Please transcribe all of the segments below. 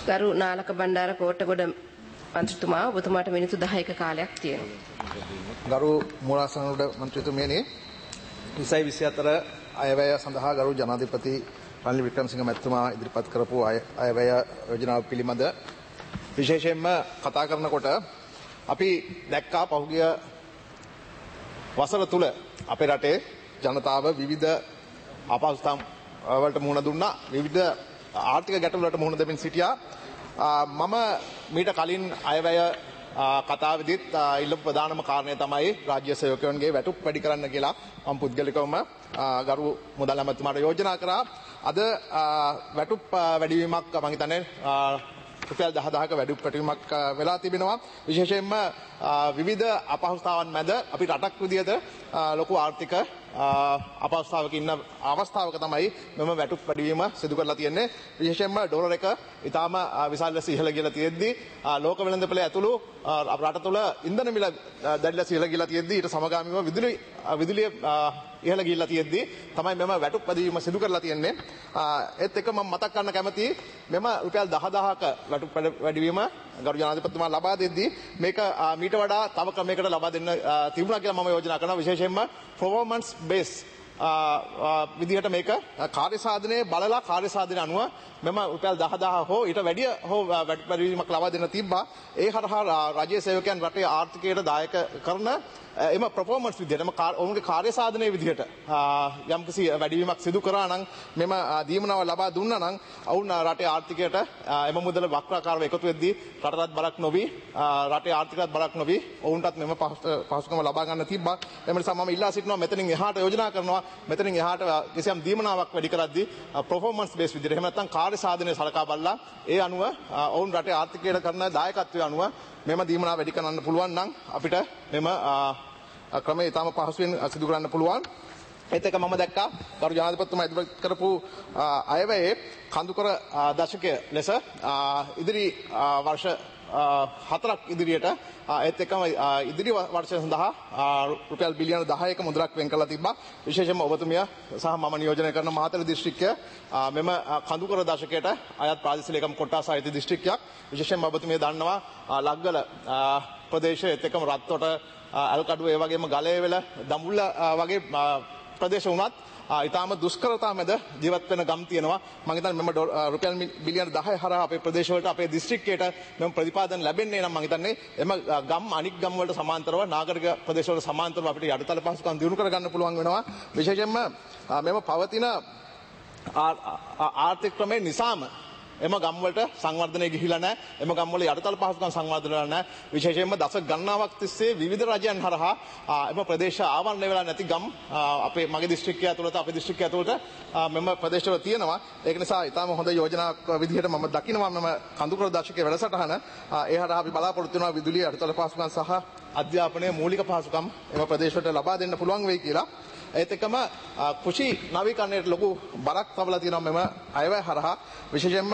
ගරු නාලක බණ්ඩාර කෝටගොඩ මන්ත්‍රීතුමා ඔබතුමාට මිනිත්තු 10ක කාලයක් තියෙනවා. ගරු මූලාසනෝඩ මන්ත්‍රීතුමියනි 2024 අයවැය සඳහා ගරු ජනාධිපති රනිල් වික්‍රමසිංහ මැතිතුමා ඉදිරිපත් කරපු අයවැය යෝජනාව පිළිබඳ විශේෂයෙන්ම කතා කරනකොට අපි දැක්කා පහුගිය වසර තුල අපේ රටේ ජනතාව විවිධ අපහසුතාම් වලට මුහුණ දුන්නා, විවිධ ආර්ථික ගැටලු වලට මුහුණ දෙමින් සිටියා. මම මීට කලින් අයවැය කතාවේදීත් ඉල්ලපු ප්‍රධානම කාරණය තමයි රාජ්‍ය සේවකයන්ගේ වැටුප් වැඩි කරන්න කියලා මම පුද්ගලිකවම ගරු මුදල් අමාත්‍යතුමාට යෝජනා කරා. අද වැටුප් වැඩිවීමක් මම හිතන්නේ රුපියල් 10000ක වැටුප් වැඩිවීමක් වෙලා තිබෙනවා. විශේෂයෙන්ම විවිධ අපහසුතාවන් මැද අපි රටක් විදිහට ලොකු ආර්ථික අපහසුතාවක ඉන්න අවස්ථාවක තමයි මෙම වැටුප් වැඩිවීම සිදු කරලා තියෙන්නේ. විශේෂයෙන්ම ඩොලර් එක ඉතාම විශාල ලෙස ඉහළ ගියලා තියෙද්දී ලෝක වෙළඳපොළ ඇතුළු රට තුළ ඉන්ධන මිල දැඩි ලෙස ඉහළ ගියලා තියෙද්දී ඊට සමගාමීව විදුලිය ඉහළ ගියලා තියෙද්දී තමයි මෙම වැටුප් වැඩිවීම සිදු කරලා තියෙන්නේ. ඒත් එක මම මතක් කරන්න කැමතියි මෙම රුපියල් 10000ක වැටුප් වැඩිවීම ගරු ජනාධිපතිතුමා ලබා දෙද්දී මේක මීට වඩා තව ක්‍රමයකට ලබා දෙන්න තිබුණා කියලා මම යෝජනා කරනවා. විශේෂයෙන්ම performance base විදිහට මේක කාර්ය සාධනයේ බලලා කාර්ය සාධනය අනුව මෙම රුපියල් 10000 හෝ ඊට වැඩිය හෝ වැඩිවීමක් ලබා දෙන්න තිබ්බා. ඒ හරහා රාජ්‍ය සේවකයන් රටේ ආර්ථිකයට දායක කරන එම performance විදිහට ඔවුන්ගේ කාර්ය සාධනයේ විදිහට යම්කිසි වැඩිවීමක් සිදු කරා නම් මෙම දීමනාව ලබා දුන්නා නම් ඔවුන් රටේ ආර්ථිකයට එම මුදල වක්‍රාකාරව එකතු වෙද්දී රටටත් බලක් නොවි රටේ ආර්ථිකයටත් බලක් නොවි ඔවුන්ටත් මෙම පහසුකම ලබා ගන්න තිබ්බා. එම නිසා මම ඉල්ලා සිටිනවා මෙතනින් එහාට යෝජනා කරනවා මෙතනින් එහාට කිසියම් දීමනාවක් වැඩි කරද්දී performance base විදිහට එහෙම නැත්නම් කාර්ය සාධනය සලකා බලලා ඒ අනුව ඔවුන් රටේ ආර්ථිකයට කරන දායකත්වය අනුව මෙම දීමනාව වැඩි කරන්න පුළුවන් නම් අපිට මෙම ක්‍රමය ඉතාම පහසුවෙන් සිදු කරන්න පුළුවන්. ඒත් එක මම දැක්කා ගරු ජනාධිපතිතුමා ඉදිරිපත් කරපු අයවැයේ කඳුකර දශකය ලෙස ඉදිරි වර්ෂ 4ක් ඉදිරියට ඒත් එකම ඉදිරි වර්ෂය සඳහා රුපියල් බිලියන 10ක මුදලක් වෙන් කරලා තිබ්බා. විශේෂයෙන්ම ඔබතුමිය සහ මම නියෝජනය කරන මහතල දිස්ත්‍රික්කය මෙම කඳුකර දශකයට අයත් ප්‍රාදේශීය ලේකම් කොට්ටාස අයිති දිස්ත්‍රික්කයක්. විශේෂයෙන්ම ඔබතුමිය දන්නවා ලග්ගල ප්‍රදේශයේ ඒත් එකම රත්තොට අල්කඩුව ඒ වගේම ගලේවෙල දඹුල්ල වගේ ප්‍රදේශ වුණත් ඉතාම දුෂ්කරතා මැද ජීවත් වෙන ගම් තියෙනවා. මම හිතන්නේ මෙම රුපියල් බිලියන 10 හරහා අපේ ප්‍රදේශවලට අපේ දිස්ත්‍රික්කයට මෙම ප්‍රතිපාදන ලැබෙන්නේ නම් මම හිතන්නේ එම ගම් අනික් ගම් වලට සමාන්තරව නාගරික ප්‍රදේශවල සමාන්තරව අපිට යටිතල පහසුකම් දිනු කරගන්න පුළුවන් වෙනවා. විශේෂයෙන්ම මෙම පවතින ආර්ථික ක්‍රමේ නිසාම එම ගම්වලට සංවර්ධනය ගිහිලා නැහැ. එම ගම්වල යටිතල පහසුකම් සංවර්ධනය වෙලා නැහැ. විශේෂයෙන්ම දශක ගණනාවක් තිස්සේ විවිධ රජයන් හරහා එම ප්‍රදේශ ආවරණය වෙලා නැති ගම් අපේ මගේ දිස්ත්‍රික්කය ඇතුළත අපේ දිස්ත්‍රික්කය ඇතුළත මෙම ප්‍රදේශවල තියෙනවා. ඒක නිසා ඊටාම හොඳ යෝජනාවක් විදිහට මම දකිනවා මෙම කඳුකර දශකයේ වැඩසටහන. ඒ හරහා අපි බලාපොරොත්තු වෙනවා විදුලිය යටිතල පහසුකම් සහ අධ්‍යාපනයේ මූලික පහසුකම් එම ප්‍රදේශවලට ලබා දෙන්න පුළුවන් වෙයි කියලා. ඒත් එකම කෘෂි නවීකරණයට ලොකු බරක් තබලා තියෙනවා මෙම අයවැය හරහා. විශේෂයෙන්ම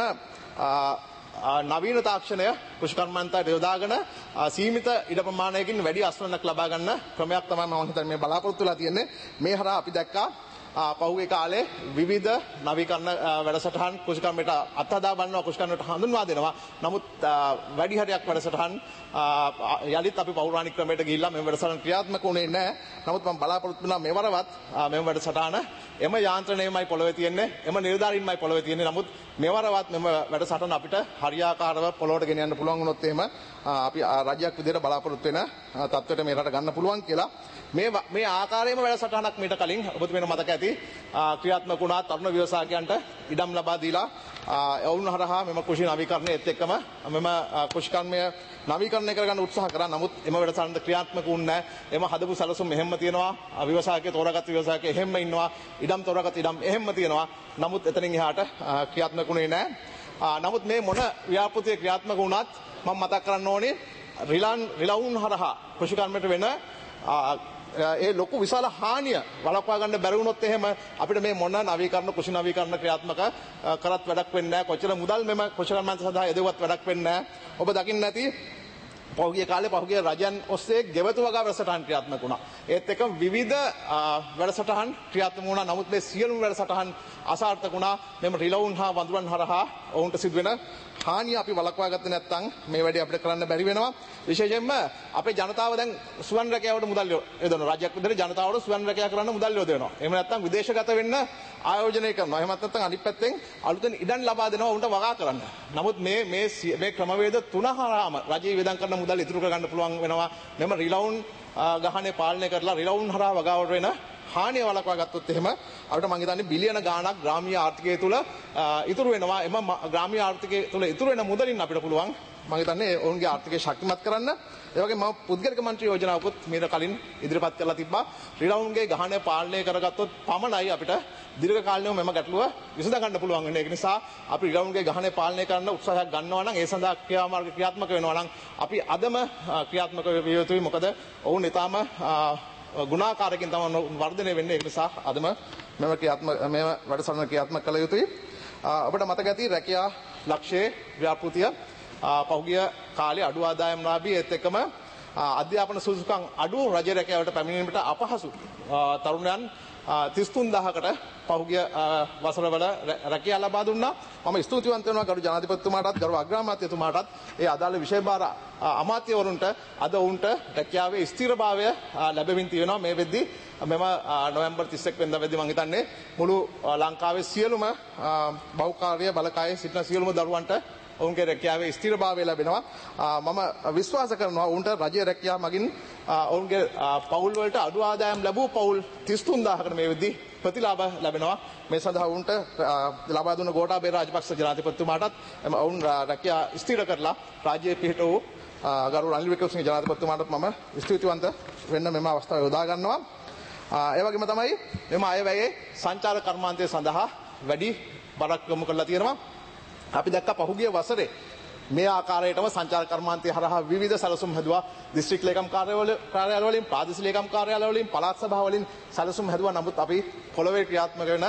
නවීන තාක්ෂණය කෘෂි කර්මාන්තයට යොදාගෙන සීමිත ඉඩ ප්‍රමාණයකින් වැඩි අස්වැන්නක් ලබා ගන්න ක්‍රමයක් තමයි මම හිතන්නේ මේ බලාපොරොත්තු වෙලා තියෙන්නේ. මේ හරහා අපි දැක්කා පහුගිය කාලේ විවිධ නවීකරණ වැඩසටහන් කෘෂිකර්මයට අත්හදා බලනවා, කෘෂිකර්මයට හඳුන්වා දෙනවා. නමුත් වැඩි හරියක් වැඩසටහන් යලිත් අපි පෞරාණික ක්‍රමයට ගිහිල්ලා මේ වැඩසටහන ක්‍රියාත්මක වුණේ නැහැ. නමුත් මම බලාපොරොත්තු වෙනවා මෙවරවත් මේ වැඩසටහන එම යාන්ත්‍රණයමයි පොළවේ තියෙන්නේ, එම නිලධාරීන්මයි පොළවේ තියෙන්නේ. නමුත් මෙවරවත් මෙම වැඩසටහන අපිට හරියාකාරව පොළොවට ගෙන යන්න පුළුවන් වුණොත් එහෙම අපි රාජ්‍යයක් විදිහට බලාපොරොත්තු වෙන තත්ත්වයට මේ රට ගන්න පුළුවන් කියලා. මේ ආකාරයේම වැඩසටහනක් මීට කලින් ඔබතුමීට මතක ඇති ක්‍රියාත්මක වුණා තරුණ ව්‍යවසායකයන්ට ඉඩම් ලබා දීලා ඔවුන් හරහා මෙම කෘෂි නවීකරණයත් එක්කම මෙම කෘෂිකර්මය නවීකරණය කරගන්න උත්සාහ කරා. නමුත් එම වැඩසටහන ක්‍රියාත්මක වුණේ නැහැ. එම හදපු සැලසුම් එහෙම්ම තියෙනවා. ව්‍යවසායකයෝ තෝරාගත් ව්‍යවසායකයෝ එහෙම්ම ඉන්නවා. ඉඩම් තෝරාගත් ඉඩම් එහෙම්ම තියෙනවා. නමුත් එතනින් එහාට ක්‍රියාත්මක වුණේ නැහැ. නමුත් මේ මොන ව්‍යාපෘතිය ක්‍රියාත්මක වුණත් මම මතක් කරන්න ඕනේ රිලවුන් හරහා කෘෂිකර්මයට වෙන ඒ ලොකු විශාල හානිය වළක්වා ගන්න බැරි වුණොත් එහෙම අපිට මේ මොන නවීකරණ කෘෂි නවීකරණ ක්‍රියාත්මක කරත් වැඩක් වෙන්නේ නැහැ. කොච්චර මුදල් මෙම කෘෂිකර්මාන්ත සඳහා යොදවුවත් වැඩක් වෙන්නේ නැහැ. ඔබ දකින්න ඇති පහුගිය කාලේ පහුගිය රජයන් ඔස්සේ ගෙවතු වගා වැඩසටහන් ක්‍රියාත්මක වුණා. ඒත් එක්කම විවිධ වැඩසටහන් ක්‍රියාත්මක වුණා. නමුත් මේ සියලුම වැඩසටහන් අසාර්ථක වුණා. මෙම රිලවුන් හා වඳුරන් හරහා ඔවුන්ට සිදුවෙන හානිය අපි වළක්වා ගත්තේ නැත්නම් මේ වැඩේ අපිට කරන්න බැරි වෙනවා. විශේෂයෙන්ම අපේ ජනතාව දැන් සුවන් රැකියාවට මුදල් යොදනවා. රජයක් විදිහට ජනතාවට සුවන් රැකියාව කරන්න මුදල් යොදවනවා. එහෙම නැත්නම් විදේශගත වෙන්න ආයෝජනය කරනවා. එහෙමත් නැත්නම් අනිත් පැත්තෙන් අලුතෙන් ඉඩම් ලබා දෙනවා උන්ට වගා කරන්න. නමුත් මේ ක්‍රමවේද තුන හරහාම රජයේ වියදම් කරන මුදල් ඉතුරු කරගන්න පුළුවන් වෙනවා. මෙම රිලවුන් ගහනේ පාලනය කරලා රිලවුන් හරහා වගාවට වෙන හානිය වළක්වා ගත්තොත් එහෙම අපිට මම හිතන්නේ බිලියන ගාණක් ග්‍රාමීය ආර්ථිකය තුල ඉතුරු වෙනවා. එම ග්‍රාමීය ආර්ථිකය තුල ඉතුරු වෙන මුදලින් අපිට පුළුවන් මම හිතන්නේ ඔවුන්ගේ ආර්ථිකය ශක්තිමත් කරන්න. ඒ වගේම මම පුද්ගලික මන්ත්‍රී යෝජනාවකුත් මීට කලින් ඉදිරිපත් කරලා තිබ්බා. රිලවුන්ගේ ගහනය පාලනය කරගත්තොත් පමණයි අපිට දීර්ඝ කාලීනව මෙම ගැටලුව විසඳ ගන්න පුළුවන් වෙන්නේ. ඒක නිසා අපි රිලවුන්ගේ ගහනය පාලනය කරන්න උත්සාහයක් ගන්නවා නම් ඒ සඳහා ක්‍රියාමාර්ග ක්‍රියාත්මක වෙනවා නම් අපි අදම ක්‍රියාත්මක විය යුතුයි. මොකද ඔවුන් ඊටාම ගුණාකාරකින් තමයි වර්ධනය වෙන්නේ. ඒක නිසා අදම මෙම වැඩසටහන ක්‍රියාත්මක කළ යුතුයි. ඔබට මතක ඇති රැකියා ලක්ෂයේ ව්‍යාපෘතිය පහුගිය කාලේ අඩු ආදායම් ලාභී ඒත් එක්කම අධ්‍යාපන සුසුකම් අඩු රජ රැකියාවට පැමිණීමට අපහසු තරුණයන් 33000කට පහුගිය වසරවල රැකියාව ලබා දුන්නා. මම ස්තුතිවන්ත වෙනවා ගරු ජනාධිපතිතුමාටත් ගරු අග්‍රාමාත්‍යතුමාටත් ඒ අදාළ විෂයභාර අමාත්‍යවරුන්ට අද වුන්ට රැකියාවේ ස්ථිරභාවය ලැබෙමින් තියෙනවා. මේ වෙද්දී මෙම නොවැම්බර් 31 වෙනිදා වෙද්දී මම හිතන්නේ මුළු ලංකාවේ සියලුම බහුකාර්ය බලකායේ සිටින සියලුම දරුවන්ට ඔවුන්ගේ රැකියාවේ ස්ථිරභාවය ලැබෙනවා. මම විශ්වාස කරනවා ඔවුන්ට රජයේ රැකියාව මගින් ඔවුන්ගේ පවුල් වලට අඩු ආදායම් ලැබූ පවුල් 33000කට මේ වෙද්දී ප්‍රතිලාභ ලැබෙනවා. මේ සඳහා ඔවුන්ට ලබා දුන්න ගෝඨාභය රාජපක්ෂ ජනාධිපතිතුමාටත් ඔවුන් රැකියාව ස්ථිර කරලා රාජ්‍යයේ පිහිට වූ ගරු රනිල් වික්‍රමසිංහ ජනාධිපතිතුමාටත් මම ස්තුතිවන්ත වෙන්න මෙම අවස්ථාව යොදා ගන්නවා. ඒ වගේම තමයි මෙම අයවැයේ සංචාරක කර්මාන්තය සඳහා වැඩි බරක් යොමු කරලා තියෙනවා. අපි දැක්ක පහුගිය වසරේ මේ ආකාරයටම සංචාරක කර්මාන්තය හරහා විවිධ සැලසුම් හැදුවා. දිස්ත්‍රික් ලේකම් කාර්යාලය වලින් ප්‍රාදේශීය ලේකම් කාර්යාලය වලින් පළාත් සභා වලින් සැලසුම් හැදුවා. නමුත් අපි පොළොවේ ක්‍රියාත්මක වෙන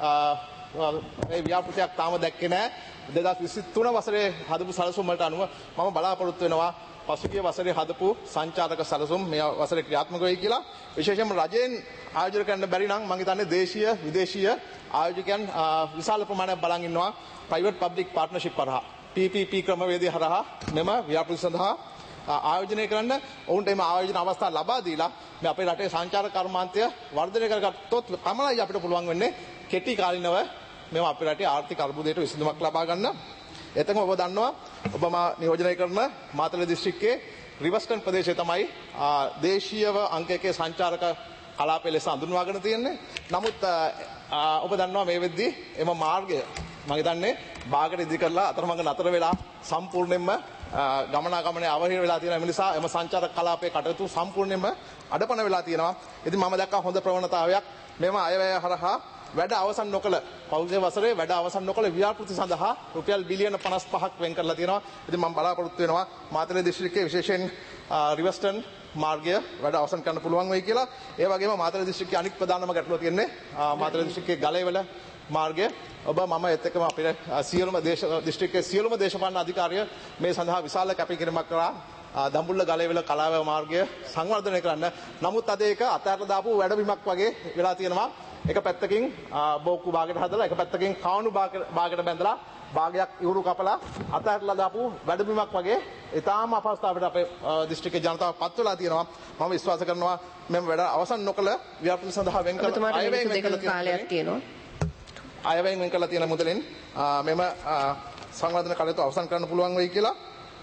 මේ ව්‍යාපෘතියක් තාම දැක්කේ නැහැ. 2023 වසරේ හදපු සැලසුම් වලට අනුව මම බලාපොරොත්තු වෙනවා පසුගිය වසරේ හදපු සංචාරක සැලසුම් මේ වසරේ ක්‍රියාත්මක වෙයි කියලා. විශේෂයෙන්ම රජයෙන් ආයෝජනය කරන්න බැරි නම් මම හිතන්නේ දේශීය විදේශීය ආයෝජකයන් විශාල ප්‍රමාණයක් බලන් ඉන්නවා ප්‍රයිවට් පබ්ලික් පාර්ට්නර්ෂිප් හරහා PPP ක්‍රමවේදය හරහා මෙම ව්‍යාපෘති සඳහා ආයෝජනය කරන්න ඔවුන්ට එම ආයෝජන අවස්ථා ලබා දීලා මේ අපේ රටේ සංචාරක කර්මාන්තය වර්ධනය කරගත්තොත් පමණයි අපිට පුළුවන් වෙන්නේ කෙටි කාලිනව මෙම අපේ රටේ ආර්ථික අර්බුදයට විසඳුමක් ලබා ගන්න. එතකම ඔබ දන්නවා ඔබම නියෝජනය කරන මාතලේ දිස්ත්‍රික්කයේ රිවර්ස්ටන් ප්‍රදේශය තමයි දේශීයව අංක 1 සංචාරක කලාපය ලෙස හඳුන්වාගෙන තියෙන්නේ. නමුත් ඔබ දන්නවා මේ වෙද්දී එම මාර්ගය මම හිතන්නේ බාගට ඉදි කරලා අතරමඟ නතර වෙලා සම්පූර්ණයෙන්ම ගමනාගමනය අවහිර වෙලා තියෙනවා. ඒ නිසා එම සංචාරක කලාපයේ කටයුතු සම්පූර්ණයෙන්ම අඩපණ වෙලා තියෙනවා. ඉතින් මම දැක්කා හොඳ ප්‍රවණතාවයක් මෙම අයවැය හරහා වැඩ අවසන් නොකළ පෞද්ගලික වසරේ වැඩ අවසන් නොකළ ව්‍යාපෘති සඳහා රුපියල් බිලියන 55ක් වෙන් කරලා තියෙනවා. ඉතින් මම බලාපොරොත්තු වෙනවා මාතලේ දිස්ත්‍රික්කයේ විශේෂයෙන් රිවර්ස්ටන් මාර්ගය වැඩ අවසන් කරන්න පුළුවන් වෙයි කියලා. ඒ වගේම මාතලේ දිස්ත්‍රික්කයේ අනිත් ප්‍රධානම ගැටලුව තියෙන්නේ මාතලේ දිස්ත්‍රික්කයේ ගලේවල මාර්ගය. ඔබ මම එත් එක්කම අපේ සියලුම දිස්ත්‍රික්කයේ සියලුම දේශපාලන අධිකාරිය මේ සඳහා විශාල කැපකිරීමක් කරා දඹුල්ල ගලේවල කලාව මාර්ගය සංවර්ධනය කරන්න. නමුත් අද ඒක අතහැරලා දාපු වැඩබිමක් වගේ වෙලා තියෙනවා. එක පැත්තකින් බෝක්කු භාගයට හදලා එක පැත්තකින් කාණු භාගයට බැඳලා භාගයක් ඉවුරු කපලා අතහැරලා දාපු වැඩබිමක් වගේ ඊටාම අපහසුතාවකට අපේ දිස්ත්‍රික්කයේ ජනතාව පත් වෙලා තියෙනවා. මම විශ්වාස කරනවා මෙම වැඩ අවසන් නොකළ ව්‍යාපෘති සඳහා වෙන් කළ කාලයක් තියෙනවා. අයවැයෙන් වෙන් කරලා තියෙන මුදලින් මෙම සංවර්ධන කටයුතු අවසන් කරන්න පුළුවන් වෙයි කියලා.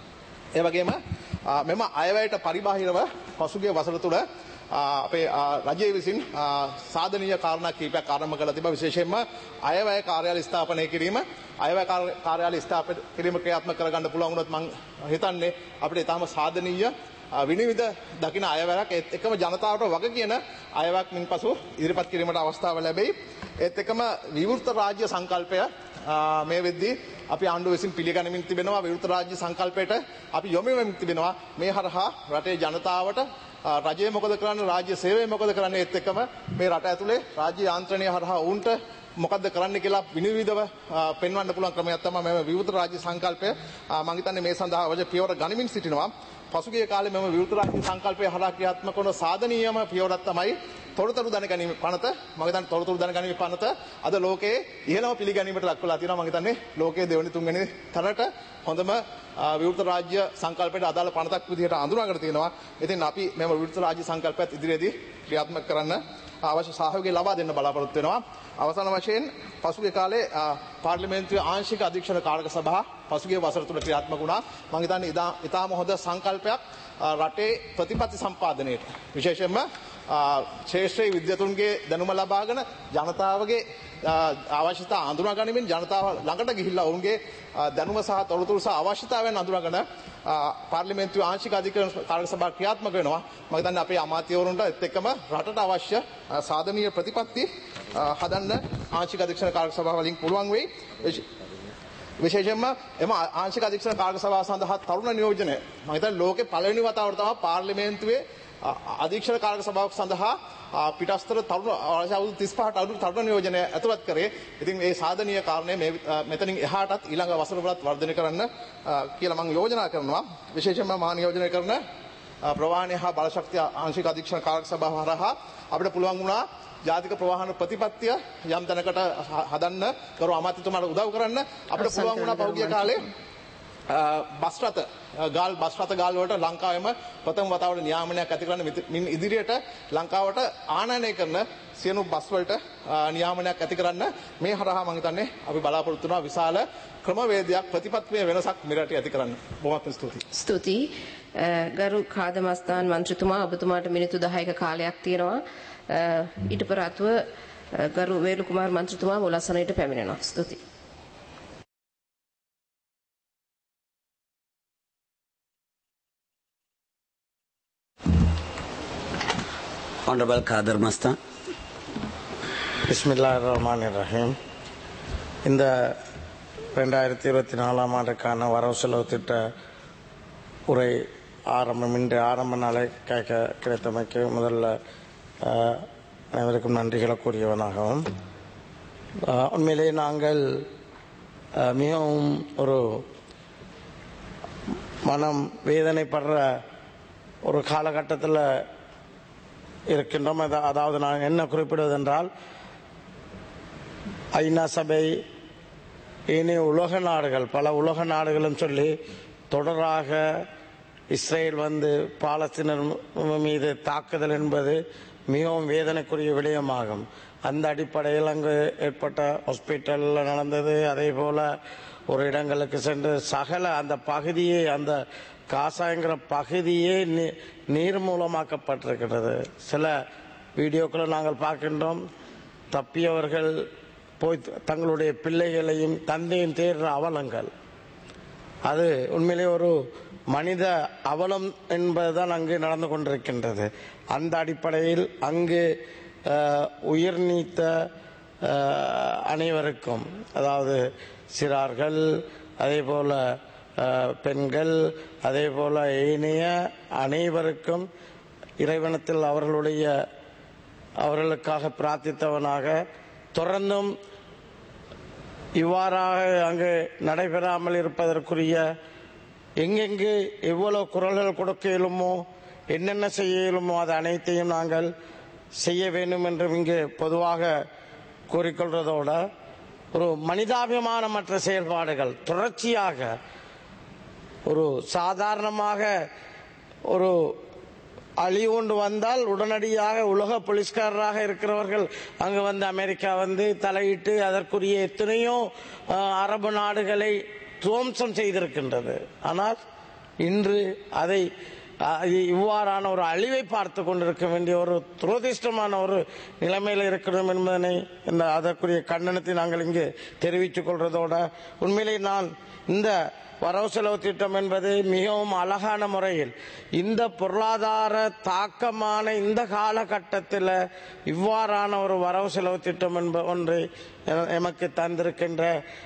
ඒ වගේම මෙම අයවැයට පරිබාහිරව පසුගිය වසර තුල අපේ රජයේ විසින් සාධනීය කාරණා කිහිපයක් ආරම්භ කරලා තිබා. විශේෂයෙන්ම අයවැය කාර්යාලය ස්ථාපනය කිරීම, අයවැය කාර්යාලය ස්ථාපන කිරීම ක්‍රියාත්මක කරගන්න පුළුවන් වුණොත් මම හිතන්නේ අපිට ඊටාම සාධනීය විනිවිද දකින අයවැයක් ඒත් එකම ජනතාවට වග කියන අයවැයක් මින් පසු ඉදිරිපත් කිරීමට අවස්ථාව ලැබෙයි. ඒත් එකම විවෘත රාජ්‍ය සංකල්පය මේ වෙද්දී අපි ආණ්ඩුව විසින් පිළිගනිමින් තිබෙනවා. විවෘත රාජ්‍ය සංකල්පයට අපි යොමු වෙමින් තිබෙනවා. මේ හරහා රටේ ජනතාවට රජය මොකද කරන්නේ, රාජ්‍ය සේවය මොකද කරන්නේ, ඒත් එක්කම මේ රට ඇතුලේ රාජ්‍ය යාන්ත්‍රණය හරහා උන්ට මොකද්ද කරන්න කියලා විනිවිදව පෙන්වන්න පුළුවන් ක්‍රමයක් තමයි මේ විවෘත රාජ්‍ය සංකල්පය. මම හිතන්නේ මේ සඳහා අවශ්‍ය පියවර ගනිමින් සිටිනවා. පසුගිය කාලේ මෙම විවෘත රාජ්‍ය සංකල්පය හරහා ක්‍රියාත්මක වන සාධනීයම පියවරක් තමයි තොරතුරු දැනගැනීම පනත. මම හිතන්නේ තොරතුරු දැනගැනීම පනත අද ලෝකයේ ඉහළම පිළිගැනීමට ලක් වෙලා තියෙනවා. මම හිතන්නේ ලෝකයේ දෙවෙනි තුන්වෙනි තරට හොඳම විවෘත රාජ්‍ය සංකල්පයට අදාළ පනතක් විදිහට අඳුනාගෙන තියෙනවා. ඉතින් අපි මෙම විවෘත රාජ්‍ය සංකල්පයත් ඉදිරියේදී ක්‍රියාත්මක කරන්න අවශ්‍ය සහයෝගය ලබා දෙන්න බලාපොරොත්තු වෙනවා. අවසාන වශයෙන් පසුගිය කාලේ පාර්ලිමේන්තුවේ ආංශික අධීක්ෂණ කාරක සභාව පසුගිය වසර තුල ක්‍රියාත්මක වුණා. මම හිතන්නේ ඉතාම හොඳ සංකල්පයක් රටේ ප්‍රතිපත්ති සම්පාදනයට විශේෂයෙන්ම ශ්‍රේෂ්ඨ විද්‍යාතුන්ගේ දැනුම ලබාගෙන ජනතාවගේ අවශ්‍යතා අඳුනා ගැනීමෙන් ජනතාව ළඟට ගිහිල්ලා ඔවුන්ගේ දැනුම සහ තොරතුරු සහ අවශ්‍යතාවයන් අඳුනාගෙන පාර්ලිමේන්තුවේ ආංශික අධිකරණ කාරක සභාව ක්‍රියාත්මක වෙනවා. මම හිතන්නේ අපේ අමාත්‍යවරුන්ට ඒත් එක්කම රටට අවශ්‍ය සාධනීය ප්‍රතිපත්ති හදන්න ආංශික අධිකරණ කාරක සභාව වලින් පුළුවන් වෙයි. විශේෂයෙන්ම එම ආංශික අධිකරණ කාරක සභාව සඳහා තරුණ නියෝජනය මම හිතන්නේ ලෝකේ පළවෙනි වතාවට තමයි පාර්ලිමේන්තුවේ අධීක්ෂණ කාරක සභාවක් සඳහා පිටස්තර තරුණ අවුරුදු 35ට අඩු තරුණ නියෝජනය ඇතුළත් කරේ. ඉතින් මේ සාධනීය කාරණය මෙතනින් එහාටත් ඊළඟ වසරවලත් වර්ධනය කරන්න කියලා මම යෝජනා කරනවා. විශේෂයෙන්ම මා නියෝජනය කරන ප්‍රවාහනය හා බලශක්තිය ආංශික අධීක්ෂණ කාරක සභාව හරහා අපිට පුළුවන් වුණා ජාතික ප්‍රවාහන ප්‍රතිපත්තිය යම් තැනකට හදන්න කරු අමාත්‍යතුමාට උදව් කරන්න අපිට පුළුවන් වුණා පහුගිය කාලේ බස් රථ ගාල් වලට ලංකාවෙම ප්‍රථම වතාවට නියාමනයක් ඇති කරන්න මින් ඉදිරියට ලංකාවට ආනයනය කරන සියලු බස් වලට නියාමනයක් ඇති කරන්න මේ හරහා මම හිතන්නේ අපි බලාපොරොත්තු වෙනවා විශාල ක්‍රමවේදයක් ප්‍රතිපත්තියේ වෙනසක් මෙරට ඇති කරන්න. බොහොමත් ස්තුතියි. ස්තුතියි. ගරු කාදමස්ථාන මන්ත්‍රීතුමා ඔබතුමාට මිනිත්තු 10ක කාලයක් තියෙනවා. ඊට පෙර අතුව ගරු වේලු කුමාර මන්ත්‍රීතුමා මුල් ආසනයට පැමිණෙනවා. ස්තුතියි. Honorable Kader Mastan. பிஸ்மில்லாஹிர்ரஹ்மானிர்ரஹீம். இந்த 2024 ஆண்டுக்கான வரவு செலவு திட்ட உரை ஆரம்ப நாளை கேட்க கிடைத்தமைக்கு முதல்ல அனைவருக்கும் நன்றிகளை கூறியவனாகவும், உண்மையிலே நாங்கள் மிகவும் ஒரு மனம் வேதனைப்படுற ஒரு காலகட்டத்தில் இருக்கின்றோம். அதாவது நான் என்ன குறிப்பிடுவதென்றால், ஐநா சபை ஏனைய உலக நாடுகள் பல உலக நாடுகளும் சொல்லி தொடராக இஸ்ரேல் வந்து பாலஸ்தீனர் மீது தாக்குதல் என்பது மிகவும் வேதனைக்குரிய விடயமாகும். அந்த அடிப்படையில் அங்கு ஏற்பட்ட ஹாஸ்பிட்டலில் நடந்தது. அதே போல ஒரு இடங்களுக்கு சென்று சகல அந்த பகுதியை, அந்த காசாங்கிற பகுதியே நீர் மூலமாக்கப்பட்டிருக்கிறது. சில வீடியோக்களை நாங்கள் பார்க்கின்றோம். தப்பியவர்கள் போய் தங்களுடைய பிள்ளைகளையும் தந்தையும் தேடுற அவலங்கள், அது உண்மையிலே ஒரு மனித அவலம் என்பதுதான் அங்கு நடந்து கொண்டிருக்கின்றது. அந்த அடிப்படையில் அங்கு உயிர் நீத்த அனைவருக்கும், அதாவது சிறார்கள், அதே போல பெண்கள், அதே போல ஏனைய அனைவருக்கும் இறைவனத்தில் அவர்களுக்காக பிரார்த்தித்தவனாக தொடர்ந்தும் இவ்வாறாக அங்கு நடைபெறாமல் இருப்பதற்குரிய எங்கெங்கு எவ்வளவு குரல்கள் கொடுக்க இயலுமோ, என்னென்ன செய்ய இயலுமோ அது அனைத்தையும் நாங்கள் செய்ய வேண்டும் என்றும் இங்கு பொதுவாக கூறிக்கொள்வதோடு, ஒரு மனிதாபிமானமற்ற செயல்பாடுகள் தொடர்ச்சியாக ஒரு சாதாரணமாக ஒரு அழிவு கொண்டு வந்தால் உடனடியாக உலக போலீஸ்காரராக இருக்கிறவர்கள் அங்கு வந்து அமெரிக்கா வந்து தலையிட்டு அதற்குரிய எத்தனையோ அரபு நாடுகளை துவம்சம் செய்திருக்கின்றது. ஆனால் இன்று அதை இவ்வாறான ஒரு அழிவை பார்த்து கொண்டிருக்க வேண்டிய ஒரு துரதிர்ஷ்டமான ஒரு நிலைமையில் இருக்கிறோம் என்பதனை அதற்குரிய கண்டனத்தை நாங்கள் இங்கு தெரிவித்துக் கொள்வதோடு, உண்மையிலே நான் இந்த வரவு செலவு திட்டம் என்பது மிகவும் அழகான முறையில் இந்த பொருளாதார தாக்கமான இந்த காலகட்டத்தில் இவ்வாறான ஒரு வரவு செலவு திட்டம் ஒன்றை எமக்கு தந்திருக்கின்ற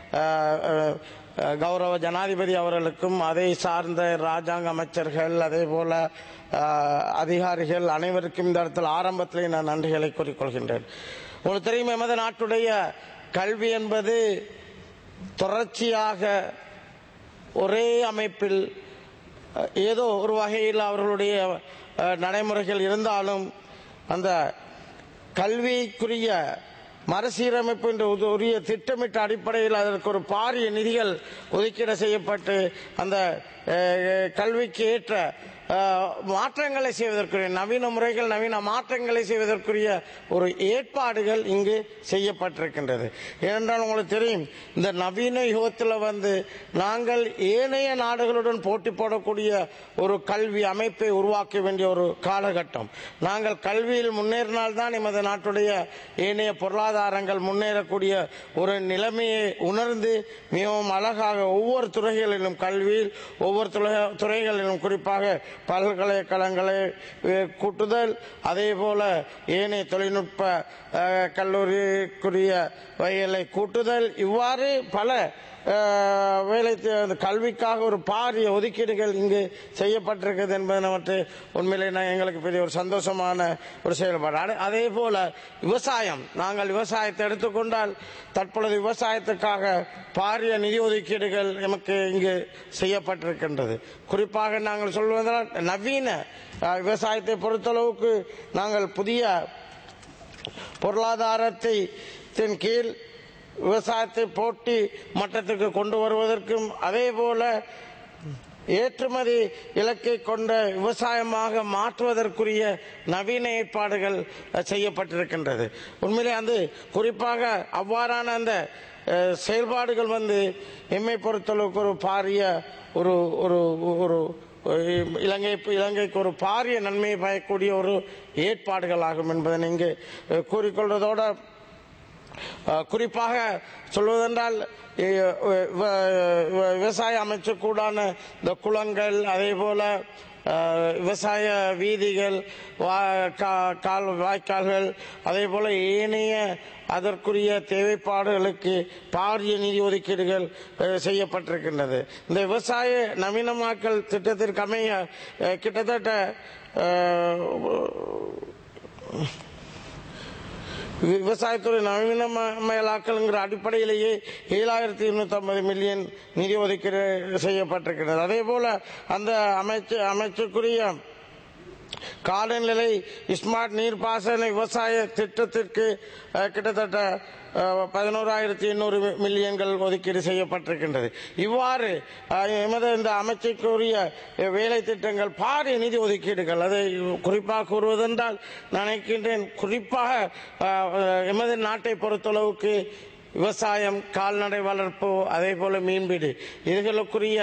கௌரவ ஜனாதிபதி அவர்களுக்கும், அதை சார்ந்த ராஜாங்க அமைச்சர்கள், அதே போல அதிகாரிகள் அனைவருக்கும் இந்த இடத்தில் ஆரம்பத்திலே நான் நன்றிகளை கூறிக்கொள்கின்றேன். உங்களுக்கு தெரியும், எமது நாட்டுடைய கல்வி என்பது தொடர்ச்சியாக ஒரே அமைப்பில் ஏதோ ஒரு வகையில் அவர்களுடைய நடைமுறைகள் இருந்தாலும் அந்த கல்விக்குரிய மறுசீரமைப்பு என்ற உரிய திட்டமிட்ட அடிப்படையில் அதற்கு ஒரு பாரிய நிதிகள் ஒதுக்கீடு செய்யப்பட்டு அந்த கல்விக்கு ஏற்ற மாற்றங்களை செய்வதற்குரிய நவீன முறைகள் நவீன மாற்றங்களை செய்வதற்குரிய ஒரு ஏற்பாடுகள் இங்கு செய்யப்பட்டிருக்கின்றது. ஏனென்றால் உங்களுக்கு தெரியும், இந்த நவீன யுகத்தில் நாங்கள் ஏனைய நாடுகளுடன் போட்டி போடக்கூடிய ஒரு கல்வி அமைப்பை உருவாக்க வேண்டிய ஒரு காலகட்டம். நாங்கள் கல்வியில் முன்னேறினால்தான் எமது நாட்டுடைய ஏனைய பொருளாதாரங்கள் முன்னேறக்கூடிய ஒரு நிலைமையை உணர்ந்து மிகவும் அழகாக ஒவ்வொரு துறைகளிலும் கல்வியில் ஒவ்வொரு துறைகளிலும் குறிப்பாக பல்கலைக்கழகங்களை கூட்டுதல், அதே போல ஏனைய தொழில்நுட்ப கல்லூரிக்குரிய வகைகளை கூட்டுதல், இவ்வாறு பல வேலை கல்விக்காக ஒரு பாரிய ஒதுக்கீடுகள் இங்கு செய்யப்பட்டிருக்கிறது என்பது நமக்கு உண்மையிலே எங்களுக்கு பெரிய ஒரு சந்தோஷமான ஒரு செயல்பாடு. அதே போல விவசாயம், நாங்கள் விவசாயத்தை எடுத்துக்கொண்டால் தற்பொழுது விவசாயத்துக்காக பாரிய நிதி ஒதுக்கீடுகள் நமக்கு இங்கு செய்யப்பட்டிருக்கின்றது. குறிப்பாக நாங்கள் சொல்வதால் நவீன விவசாயத்தை பொறுத்தளவுக்கு நாங்கள் புதிய பொருளாதாரத்தின் கீழ் விவசாயத்தை போட்டி மட்டத்துக்கு கொண்டு வருவதற்கும் அதே போல ஏற்றுமதி இலக்கை கொண்ட விவசாயமாக மாற்றுவதற்குரிய நவீன ஏற்பாடுகள் செய்யப்பட்டிருக்கின்றது. உண்மையிலே அது குறிப்பாக அவ்வாறான அந்த செயல்பாடுகள் எம்மை பொறுத்தளவுக்கு ஒரு பாரிய ஒரு ஒரு ஒரு இலங்கைக்கு ஒரு பாரிய நன்மையை பயக்கூடிய ஒரு ஏற்பாடுகள் ஆகும் என்பதை இங்கு கூறிக்கொள்வதோடு குறிப்பாக சொல்வதென்றால் விவசாய அமைச்சக்கூடான இந்த குளங்கள், அதே போல விவசாய வீதிகள், வாய்க்கால்கள், அதே போல ஏனைய அதற்குரிய தேவைப்பாடுகளுக்கு பாரிய நிதி ஒதுக்கீடுகள் செய்யப்பட்டிருக்கின்றது. இந்த விவசாய நவீனமாக்கல் திட்டத்திற்கு அமைய கிட்டத்தட்ட விவசாயத்துறை நவீனமயமாக்கல் அடிப்படையிலேயே 7,250 மில்லியன் நிதி ஒதுக்கீடு செய்யப்பட்டிருக்கிறது. அதே போல அந்த அமைச்சுக்குரிய காலநிலை ஸ்மார்ட் நீர்ப்பாசன விவசாய திட்டத்திற்கு கிட்டத்தட்ட 11,800 மில்லியன்கள் ஒதுக்கீடு செய்யப்பட்டிருக்கின்றது. இவ்வாறு எமது இந்த அமைச்சுக்குரிய வேலை திட்டங்கள் பாரிய நிதி ஒதுக்கீடுகள். அதை குறிப்பாக கூறுவதென்றால் நினைக்கின்றேன், குறிப்பாக எமது நாட்டை பொறுத்தளவுக்கு விவசாயம், கால்நடை வளர்ப்பு, அதே போல மீன்பிடி, இதுகளுக்குரிய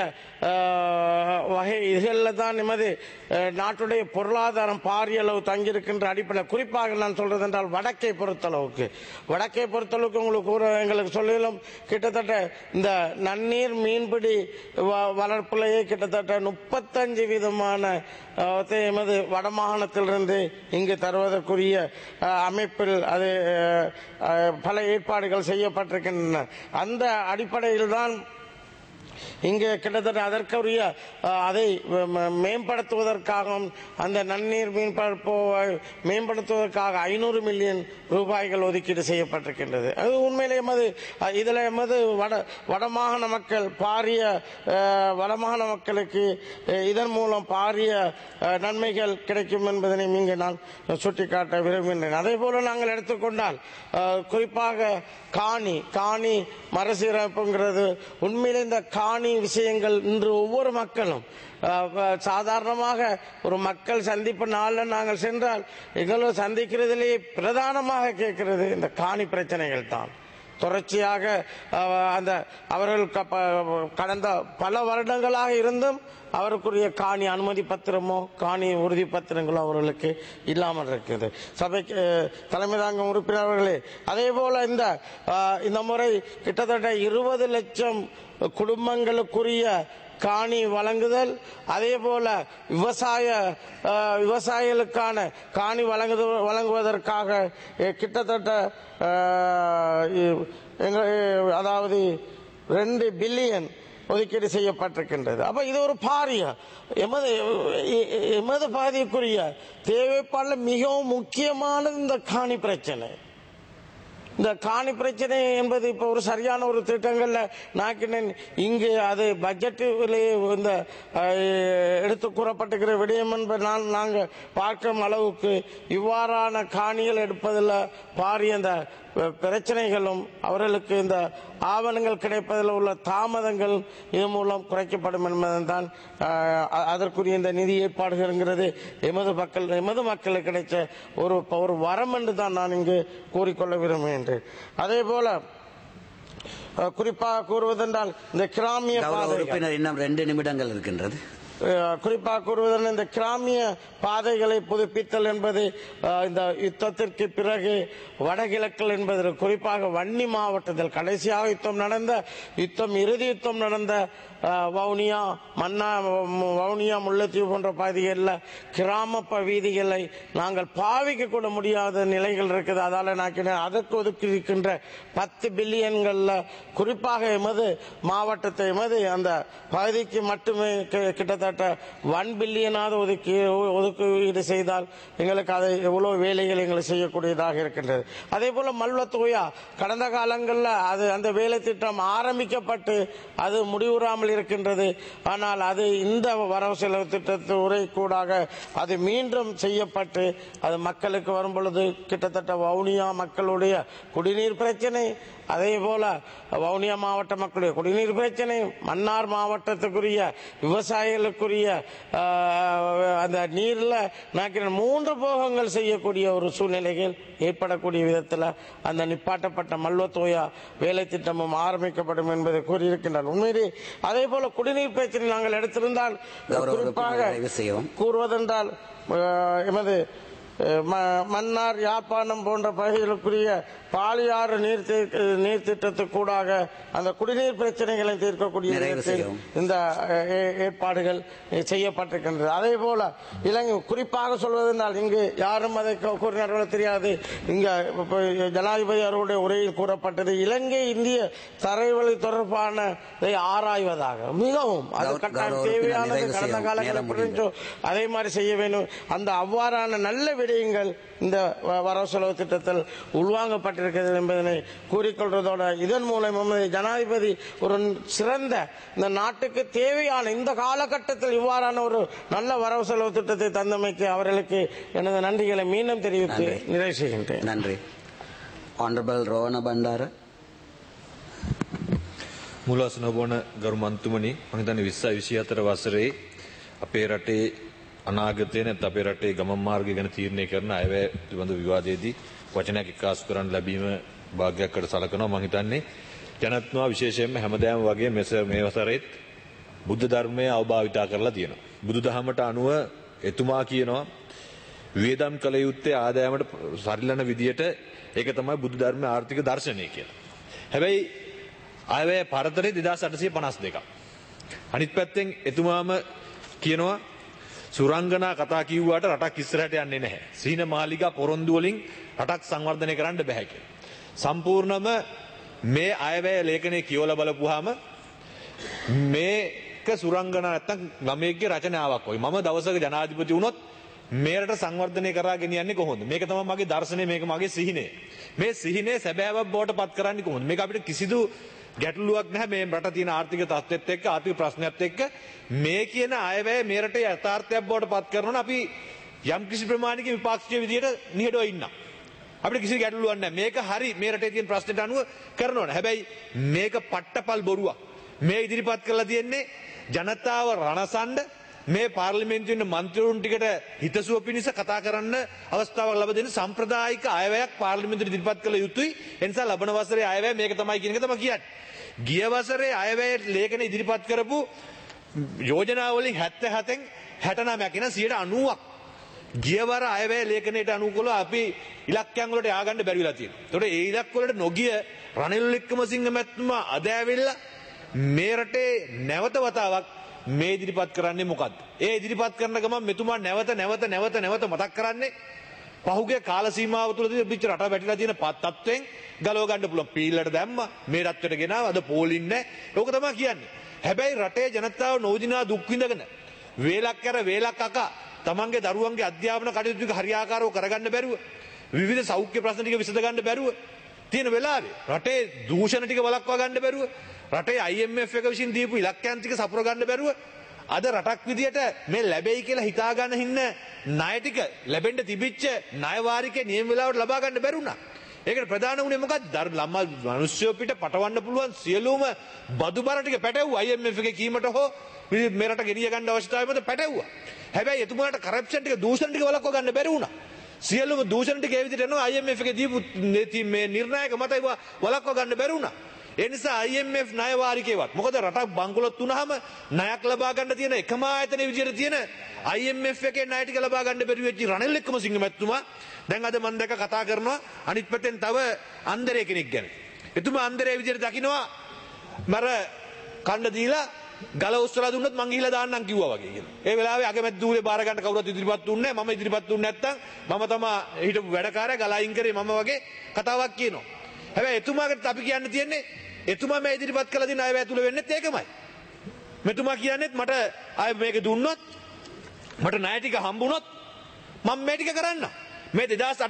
இதுகளில் தான் நமது நாட்டுடைய பொருளாதாரம் பாரிய அளவு தங்கியிருக்கின்ற அடிப்படை. குறிப்பாக நான் சொல்றது என்றால் வடக்கை பொறுத்தளவுக்கு உங்களுக்கு எங்களுக்கு சொல்லிலும் கிட்டத்தட்ட இந்த நன்னீர் மீன்பிடி வளர்ப்பிலேயே கிட்டத்தட்ட 35 விதமான எமது வடமாகாணத்திலிருந்து இங்கு தருவதற்குரிய அமைப்பில் அது பல ஏற்பாடுகள் செய்யப்பட்டிருக்கின்றன. அந்த அடிப்படையில் தான் இங்கு கிட்டத்தட்ட அதற்குரிய அதை மேம்படுத்துவதற்காகவும் அந்த நன்னீர் மீன்பிடிப்பு மேம்படுத்துவதற்காக 500 மில்லியன் ரூபாய்கள் ஒதுக்கீடு செய்யப்பட்டிருக்கின்றது. அது உண்மையிலே இதில் வடமாகாண மக்கள் பாரிய வடமாகாண மக்களுக்கு இதன் மூலம் பாரிய நன்மைகள் கிடைக்கும் என்பதனை இங்கு நான் சுட்டிக்காட்ட விரும்புகின்றேன். அதே போல நாங்கள் எடுத்துக்கொண்டால் குறிப்பாக காணி மறுசீரமைப்புங்கிறது உண்மையிலே இந்த காணி விஷயங்கள் இன்று ஒவ்வொரு மக்களும் சாதாரணமாக ஒரு மக்கள் சந்திப்பு நாளில் நாங்கள் சென்றால் எங்களோட சந்திக்கிறதிலேயே பிரதானமாக கேட்கிறது இந்த காணி பிரச்சனைகள் தான். தொடர்ச்சியாக அந்த அவர்கள் கடந்த பல வருடங்களாக இருந்தும் அவருக்குரிய காணி அனுமதி பத்திரமோ காணி உறுதி பத்திரங்களோ அவர்களுக்கு இல்லாமல் இருக்குது. சபைக்கு தலைமை தாங்கும் உறுப்பினர்களே, அதே போல இந்த முறை கிட்டத்தட்ட 20 லட்சம் குடும்பங்களுக்குரிய காணி வழங்குதல், அதே போல விவசாயிகளுக்கான காணி வழங்குவதற்காக கிட்டத்தட்ட அதாவது 2 பில்லியன் ஒதுக்கீடு செய்யப்பட்டிருக்கின்றது. அப்ப இது ஒரு பாரிய எமது பாதிக்குரிய தேவைப்பாடு மிகவும் முக்கியமானது இந்த காணி பிரச்சனை. இந்த காணி பிரச்சனை என்பது இப்போ ஒரு சரியான ஒரு திட்டங்கள்ல நாக்கினேன். இங்கு அது பட்ஜெட்டிலே இந்த எடுத்து கூறப்பட்டிருக்கிற விடயம் என்பது நாங்கள் பார்க்கும் அளவுக்கு இவ்வாறான காணிகள் எடுப்பதில் பாரிய இந்த பிரச்சனைகளும் அவர்களுக்கு இந்த ஆவணங்கள் கிடைப்பதில் உள்ள தாமதங்கள் இது மூலம் குறைக்கப்படும் என்பதுதான் அதற்குரிய இந்த நிதி ஏற்பாடுகிறது எமது மக்களுக்கு கிடைச்ச ஒரு வரம் என்று தான் நான் இங்கு கூறிக்கொள்ள விரும்புகின்றேன். அதே போல குறிப்பாக கூறுவதென்றால் இந்த கிராமிய பாதை இன்னும் 2 நிமிடங்கள் இருக்கின்றது. குறிப்பாக கூறுவதென்றால் இந்த கிராமிய பாதைகளை புதுப்பித்தல் என்பது இந்த யுத்தத்திற்கு பிறகு வடகிழக்கில் என்பது குறிப்பாக வன்னி மாவட்டத்தில் கடைசியாக இறுதி யுத்தம் நடந்த வவுனியா வவுனியா முல்லைத்தீவு போன்ற பகுதிகளில் கிராம வீதிகளை நாங்கள் பாவிக்க கூட முடியாத நிலைகள் இருக்குது. அதால அதற்கு ஒதுக்கி இருக்கின்ற 10 பில்லியன்கள்ல குறிப்பாக எமது மாவட்டத்தை அந்த பகுதிக்கு மட்டுமே கிட்டத்தட்ட 1 பில்லியனாவது ஒதுக்கீடு செய்தால் எங்களுக்கு அதை எவ்வளவு வேலைகள் எங்களுக்கு செய்யக்கூடியதாக இருக்கின்றது. அதே போல மல்வத்தோயா கடந்த காலங்களில் அந்த வேலை திட்டம் ஆரம்பிக்கப்பட்டு அது முடிவுறாமல் இருக்கின்றது. ஆனால் அது இந்த வரவு செலவு திட்டத்துறை கூடாக அது மீண்டும் செய்யப்பட்டு அது மக்களுக்கு வரும் பொழுது கிட்டத்தட்ட வவுனியா மக்களுடைய குடிநீர் பிரச்சனை, அதே போல வவுனியா மாவட்ட மக்களுடைய குடிநீர் பிரச்சனை, மன்னார் மாவட்டத்துக்குரிய விவசாயிகளுக்குரிய அந்த நீர்ல 3 போகங்கள் செய்யக்கூடிய ஒரு சூழ்நிலைகள் ஏற்படக்கூடிய விதத்தில் அந்த நிப்பாட்டப்பட்ட மல்வத்தோயா வேலை திட்டமும் ஆரம்பிக்கப்படும் என்பதை கூறியிருக்கின்றனர். உண்மையிலே அதே போல குடிநீர் பிரச்சனை நாங்கள் எடுத்திருந்தால் குறிப்பாக கூறுவதென்றால் எமது மன்னார் யாழ்ப்பாணம் போன்ற பகுதிகளுக்குரிய பாலியாறு நீர் திட்டத்துக்கூடாக அந்த குடிநீர் பிரச்சனைகளை தீர்க்கக்கூடிய இந்த ஏற்பாடுகள் செய்யப்பட்டிருக்கின்றது. அதே போல இலங்கை குறிப்பாக சொல்வதென்றால் இங்கு யாரும் அதை கூறினார்கள் தெரியாது. இங்க ஜனாதிபதி அவருடைய உரையில் கூறப்பட்டது இலங்கை இந்திய தரைவழி தொடர்பான ஆராய்வதாக மிகவும் அது கட்டாயம் தேவையானது. கடந்த காலங்களில் அதே மாதிரி செய்ய வேண்டும். அந்த அவ்வாறான நல்ல விடயங்கள் இந்த வரவு செலவு திட்டத்தில் உள்வாங்கப்பட்டிருக்கிறது என்பதனை கூறிக்கொள்வதோடு இதன் மூலம் ஜனாதிபதி ஒரு சிறந்த இந்த நாட்டுக்கு தேவையான இந்த காலகட்டத்தில் இவ்வாறான ஒரு நல்ல வரவு செலவு திட்டத்தை தந்தமைக்கு அவர்களுக்கு எனது நன்றிகளை மீண்டும் தெரிவித்து நிறைவு செய்கின்றேன். நன்றி. Honorable Rovana Bandara. මුලවසන වන ගරු මන්තුමනි, මම හිතන්නේ 2024 වසරේ අපේ රටේ අනාගතය නැත්නම් අපේ රටේ ගමන් මාර්ගය ගැන තීරණය කරන අයවැය පිළිබඳ විවාදයේදී වචනයක් එක්කාසු කරන්න ලැබීම භාග්‍යයක්කට සලකනවා. මම හිතන්නේ ජනත්වයා විශේෂයෙන්ම හැමදාම වගේ මේ වසරේත් බුද්ධ ධර්මය අවභාවිතා කරලා තියෙනවා. බුදුදහමට අනුව එතුමා කියනවා වියදම් කළ යුත්තේ ආදායමට සරිලන විදියට ඒක තමයි බුදු ධර්මයේ ආර්ථික දර්ශනය කියලා. හැබැයි අයවැය පරතරේ 2852ක්. අනිත් පැත්තෙන් එතුමාම කියනවා සුරංගනා කතා කිව්වට රටක් ඉස්සරහට යන්නේ නැහැ. සීන මාලිගා පොරොන්දු වලින් රටක් සංවර්ධනය කරන්න බෑ කියලා. සම්පූර්ණම මේ අයවැය ලේඛනයේ කියවලා බලපුවාම මේක සුරංගනා නැත්තම් ගමේගේ රචනාවක් වගේ. මම දවසක ජනාධිපති වුණොත් මේ රට සංවර්ධනය කරා ගෙනියන්නේ කොහොමද? මේක තමයි මගේ දර්ශනය, මේක මගේ සිහිනය. මේ සිහිනය සැබෑවක් බවට පත් කරන්නේ කොහොමද? මේක අපිට කිසිදු ගැටලුවක් නැහැ මේ රට තියෙන ආර්ථික තත්ත්වෙත් එක්ක ආර්ථික ප්‍රශ්නයත් එක්ක මේ කියන අයවැය මේ රටේ යථාර්ථයක් බවට පත් කරනවා නම් අපි යම් කිසි ප්‍රමාණික විපාක්ෂික විදියට නිහඬව ඉන්නවා. අපිට කිසි ගැටලුවක් නැහැ. මේක හරි මේ රටේ තියෙන ප්‍රශ්නට අනුව කරනවා නේ. හැබැයි මේක පට්ටපල් බොරුවක්. මේ ඉදිරිපත් කරලා තියෙන්නේ ජනතාව රණසන්න මේ පාර්ලිමේන්තුවේ ඉන්න මන්ත්‍රීවරුන් ටිකට හිතසුව පිණිස කතා කරන්න අවස්ථාවක් ලැබ දෙන සම්ප්‍රදායික අයවැයක් පාර්ලිමේන්තුවේ ඉදිරිපත් කළ යුතුයි. ඒ නිසා ලබන වසරේ අයවැය මේක තමයි කියන එක තමයි කියන්නේ. ගිය වසරේ අයවැය ලේඛන ඉදිරිපත් කරපු යෝජනා වලින් 77න් 69ක් එන 90ක් ගිය වර අයවැය ලේඛනයට අනුකූලව අපි ඉලක්කයන් වලට ය아가න්න බැරි වෙලා තියෙනවා. ඒතකොට ඒ ඉලක්ක වලට නොගිය රනිල් වික්‍රමසිංහ මැතිතුමා අද ඇවිල්ලා මේ රටේ නැවත වතාවක් මේ ඉදිරිපත් කරන්නේ මොකද්ද? ඒ ඉදිරිපත් කරන ගමන් මෙතුමා නැවත මතක් කරන්නේ පහුගිය කාල සීමාව තුළදී පිට රට වැටිලා තියෙන තත්ත්වෙන් ගලව ගන්න පුළුවන්. පීල්ලට දැම්මා, මේ රටට ගෙනාව, අද පෝලින් නැහැ. ඕක තමයි කියන්නේ. හැබැයි රටේ ජනතාව නොවිදිනා දුක් විඳගෙන වේලක් අකා තමන්ගේ දරුවන්ගේ අධ්‍යාපන කටයුතු ටික හරියාකාරව කරගන්න බැරුව, විවිධ සෞඛ්‍ය ප්‍රශ්න ටික විසඳ ගන්න බැරුව තියෙන වෙලාවේ රටේ දූෂණ ටික වළක්වා ගන්න බැරුව රටේ IMF එක විසින් දීපු ඉලක්කයන් ටික සපුර ගන්න බැරුව අද රටක් විදියට මේ ලැබෙයි කියලා හිතා ගන්න හින්න ණය ටික ලැබෙන්න තිබිච්ච ණය වාරිකේ නියම වෙලාවට ලබා ගන්න බැරුණා. ඒකට ප්‍රධාන වුණේ මොකක්ද? ළමා මිනිස්සු පිට පටවන්න පුළුවන් සියලුම බදු බර ටික පැටවුවා. IMF එකේ කීමට හෝ මේ රට ගෙනිය ගන්න අවශ්‍යතාවය මත පැටවුවා. හැබැයි එතුමාට කරප්ෂන් ටික දූෂණ ටික වළක්වා ගන්න බැරි වුණා. සියලුම දූෂණ ටික ඒ විදිහට යනවා IMF එකේ දීපු මේ නිර්ණායක මත ඒවා වළක්වා ගන්න බැරි වුණා. ඒ නිසා IMF ණය වාරිකේවත් මොකද රටක් බංකොලොත් වුණාම ණයක් ලබා ගන්න තියෙන එකම ආයතනයේ විදිහට තියෙන IMF එකේ ණය ටික ලබා ගන්න බැරි වෙච්ච රනිල් වික්‍රමසිංහ මැතිතුමා දැන් අද මම දැක කතා කරනවා අනිත් පැත්තෙන් තව අන්දරේ කෙනෙක් ගැන. එතුමා අන්දරේ විදිහට දකින්නවා මර කණ්ඩ දීලා ගල උස්සලා දුන්නොත් මං ගිහිලා දාන්නම් කිව්වා වගේ කියලා. ඒ වෙලාවේ අගමැති ධූරේ බාර ගන්න කවුරුත් ඉදිරිපත් දුන්නේ නැහැ. මම ඉදිරිපත් දුන්නේ නැත්තම් මම තමයි හිටපු වැඩකාරයා ගල අයින් කරේ මම වගේ කතාවක් කියනවා. හැබැයි එතුමාකට අපි කියන්න තියෙන්නේ එතුමා මේ ඉදිරිපත් කළ දින අයවැය තුල වෙන්නේත් ඒකමයි. මෙතුමා කියන්නේත් මට ආය මේක දුන්නොත් මට ණය ටික හම්බුනොත් මම මේ ටික කරන්න. මේ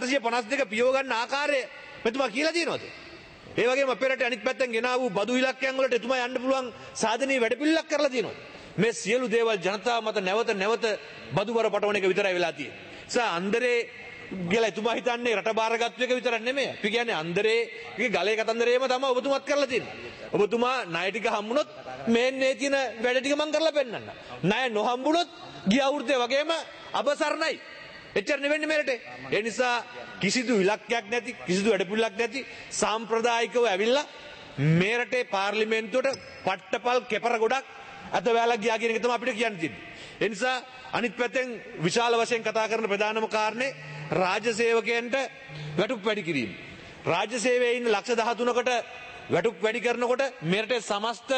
2852 පියව ගන්න ආකාරය මෙතුමා කියලා තියෙනවද? ඒ වගේම අපේ රටේ අනිත් පැත්තෙන් ගෙනා වූ බදු ඉලක්කයන් වලට එතුමා යන්න පුළුවන් සාධනීය වැඩපිළිවෙලක් කරලා තියෙනවා. මේ සියලු දේවල් ජනතාව මත නැවත නැවත බදුවර පටවන එක විතරයි වෙලා තියෙන්නේ. ඒ අන්දරේ කියලා එතුමා හිතන්නේ රට බාරගත්තු එක විතරක් නෙමෙයි. අපි කියන්නේ අන්දරේගේ ගලේ කතන්දරේම තමයි ඔබතුමාත් කරලා තියෙන්නේ. ඔබතුමා ණය ටික හම්බුනොත් මේන්නේ තියෙන වැඩ ටික මම කරලා පෙන්නන්න. ණය නොහම්බුනොත් ගිය අවුරුද්දේ වගේම අබසරණයි. එච්චර නෙවෙන්නේ මේ රටේ. ඒ නිසා කිසිදු ඉලක්කයක් නැති කිසිදු වැඩපිළිවෙලක් නැති සාම්ප්‍රදායිකව ඇවිල්ලා මේ රටේ පාර්ලිමේන්තුවට පට්ටපල් කෙපර ගොඩක් අත වැලා ගියා කියන එක තමයි අපිට කියන්න තියෙන්නේ. ඒ නිසා අනිත් පැත්තෙන් විශාල වශයෙන් කතා කරන ප්‍රධානම කාරණේ රාජ්‍ය සේවකයන්ට වැටුප් වැඩි කිරීම. රාජ්‍ය සේවයේ ඉන්න ලක්ෂ 13කට වැටුප් වැඩි කරනකොට මේ රටේ සමස්ත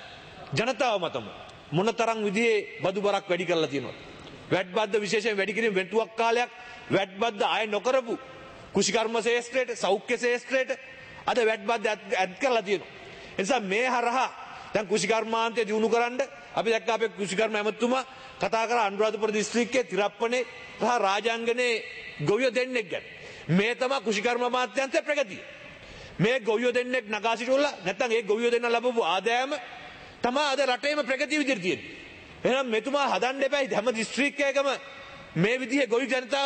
ජනතාව මතම මොනතරම් විදිහේ බදු බරක් වැඩි කරලා තියෙනවද? වැට් බද්ද විශේෂයෙන් වැඩි කිරීම වෙන්ටුවක් කාලයක් වැට් බද්ද ආය නොකරපු කුෂිකර්ම ශේෂ්ත්‍රයට සෞඛ්‍ය ශේෂ්ත්‍රයට අද වැට් බද්ද ඇඩ් කරලා තියෙනවා. ඒ නිසා මේ හරහා දැන් කුෂිකර්මාන්තය දිනු කරන්න අපි දැක්ක අපේ කුෂිකර්ම ඇමතුමා කතා කරා අනුරාධපුර දිස්ත්‍රික්කයේ තිරප්පනේ සහ රාජාංගනේ ගොවියෝ දෙන්නෙක් ගැන. මේ තමයි කුෂිකර්ම අමාත්‍යාංශයේ ප්‍රගතිය. මේ ගොවියෝ දෙන්නෙක් නගා සිටුවලා නැත්නම් ඒ ගොවියෝ දෙන්න ලැබපු ආදායම තමයි අද රටේම ප්‍රගතිය විදිහට තියෙන්නේ. එහෙනම් මෙතුමා හදන්න එපා හැම දිස්ත්‍රික්කයකම මේ විදිහේ ගොවි ජනතාව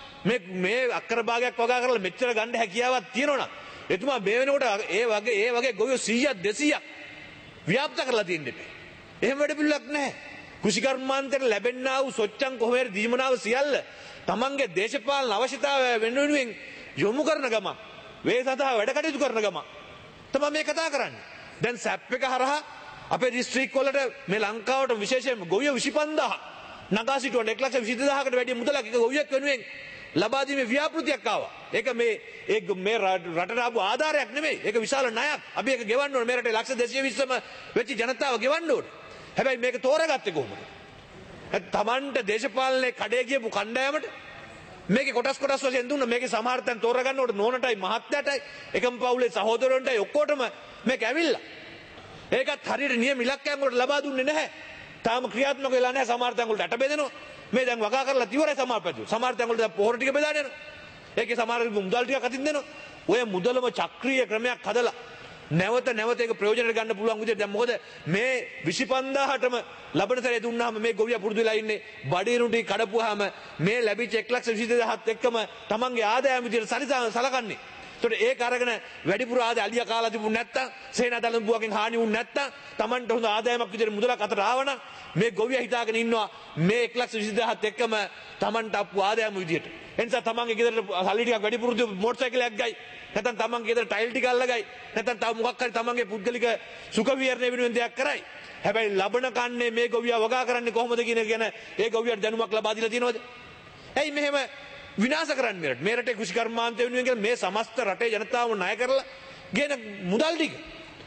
මේ අක්කර භාගයක් වගා කරලා මෙච්චර ගන්න හැකියාවක් තියෙනවනම් එතුමා මේ වෙනකොට ඒ වගේ ගොවියෝ 100ක් 200ක් ව්‍යාප්ත කරලා තියෙන්න එපා. එහෙම වැඩ පිළිලක් නැහැ. කුෂිකර්මාන්තයට ලැබෙන්නා වූ සොච්චම් කොහොමද දීමනාව සියල්ල තමන්ගේ දේශපාලන අවශ්‍යතාවය වෙනුවෙන් යොමු කරන ගම වේ සඳහා වැඩ කටයුතු කරන ගම තමයි මේ කතා කරන්නේ. දැන් සැප් එක හරහා අපේ දිස්ත්‍රික් වලට මේ ලංකාවට විශේෂයෙන්ම ගොවියෝ 25000 නගා සිටුවන 120000කට වැඩි මුදලක් එක ගොවියෙක් වෙනුවෙන් ලබා දීමේ ව්‍යාපෘතියක් ආවා. ඒක මේ රටට ආපු ආධාරයක් නෙමෙයි. ඒක විශාල ණයක්. අපි ඒක ගෙවන්න ඕනේ. මේ රටේ ලක්ෂ 220ම වෙච්ච ජනතාව ගෙවන්න ඕනේ. හැබැයි මේක තෝරගත්තේ කොහොමද? තමන්ට දේශපාලනේ කඩේ ගියපු කණ්ඩායමට මේකේ කොටස් වශයෙන් දුන්නා. මේකේ සමහර තැන් තෝරගන්නකොට නෝනටයි මහත්තයාටයි එකම පවුලේ සහෝදරයන්ටයි ඔක්කොටම මේක ඇවිල්ලා. ඒකත් හරියට නියම ඉලක්කයන් වලට ලබා දුන්නේ නැහැ. තාම ක්‍රියාත්මක වෙලා නැහැ. සමහර තැන් වලට අට බෙදෙනවා. මේ දැන් වගා කරලා ඉවරයි සමහර පැතු. සමහර තැන් වල දැන් පොහොර ටික බෙදාගෙන යනවා. ඒකේ සමහර මුදල් ටිකක් අතින් දෙනවා. ඔය මුදලම චක්‍රීය ක්‍රමයක් හදලා නැවත ඒක ප්‍රයෝජනට ගන්න පුළුවන් විදිහට දැන් මොකද මේ 25000ටම ලබන සැරේ දුන්නාම මේ ගොවියා පුරුදු වෙලා ඉන්නේ බඩේරුන් ටික කඩපුවාම මේ ලැබිච්ච 120000ත් එක්කම තමන්ගේ ආදායම විදිහට සලකන්නේ. ඒතකොට ඒක අරගෙන වැඩිපුර ආදාය අලියා කාලා තිබුණ නැත්තම් සේනාදලම් බුවකින් හානි වුණ නැත්තම් තමන්ට හොඳ ආදායමක් විදිහට මුදලක් අතට ආවනම් මේ ගොවියා හිතාගෙන ඉන්නවා මේ 120000ත් එක්කම තමන්ට අපු ආදායම විදිහට. එනිසා තමන්ගේ ගෙදරට සල්ලි ටිකක් වැඩිපුර මෝටර් සයිකලයක් ගයි. නැත්නම් තමන්ගේ ගෙදර ටයිල් ටික අල්ලගයි. නැත්නම් තව මොකක් හරි තමන්ගේ පුද්ගලික සුඛ විහරණය වෙනුවෙන් දෙයක් කරයි. හැබැයි ලබන කන්නේ මේ ගොවියා වගා කරන්නේ කොහොමද කියන එක ගැන ඒ ගොවියාට දැනුමක් ලබා දීලා තියෙනවද? ඇයි මෙහෙම විනාශ කරන්නේ මෙරට? මේ රටේ කුෂිකර්මාන්තය වෙනුවෙන් මේ සමස්ත රටේ ජනතාවම ණය කරලා ගෙන මුදල් ටික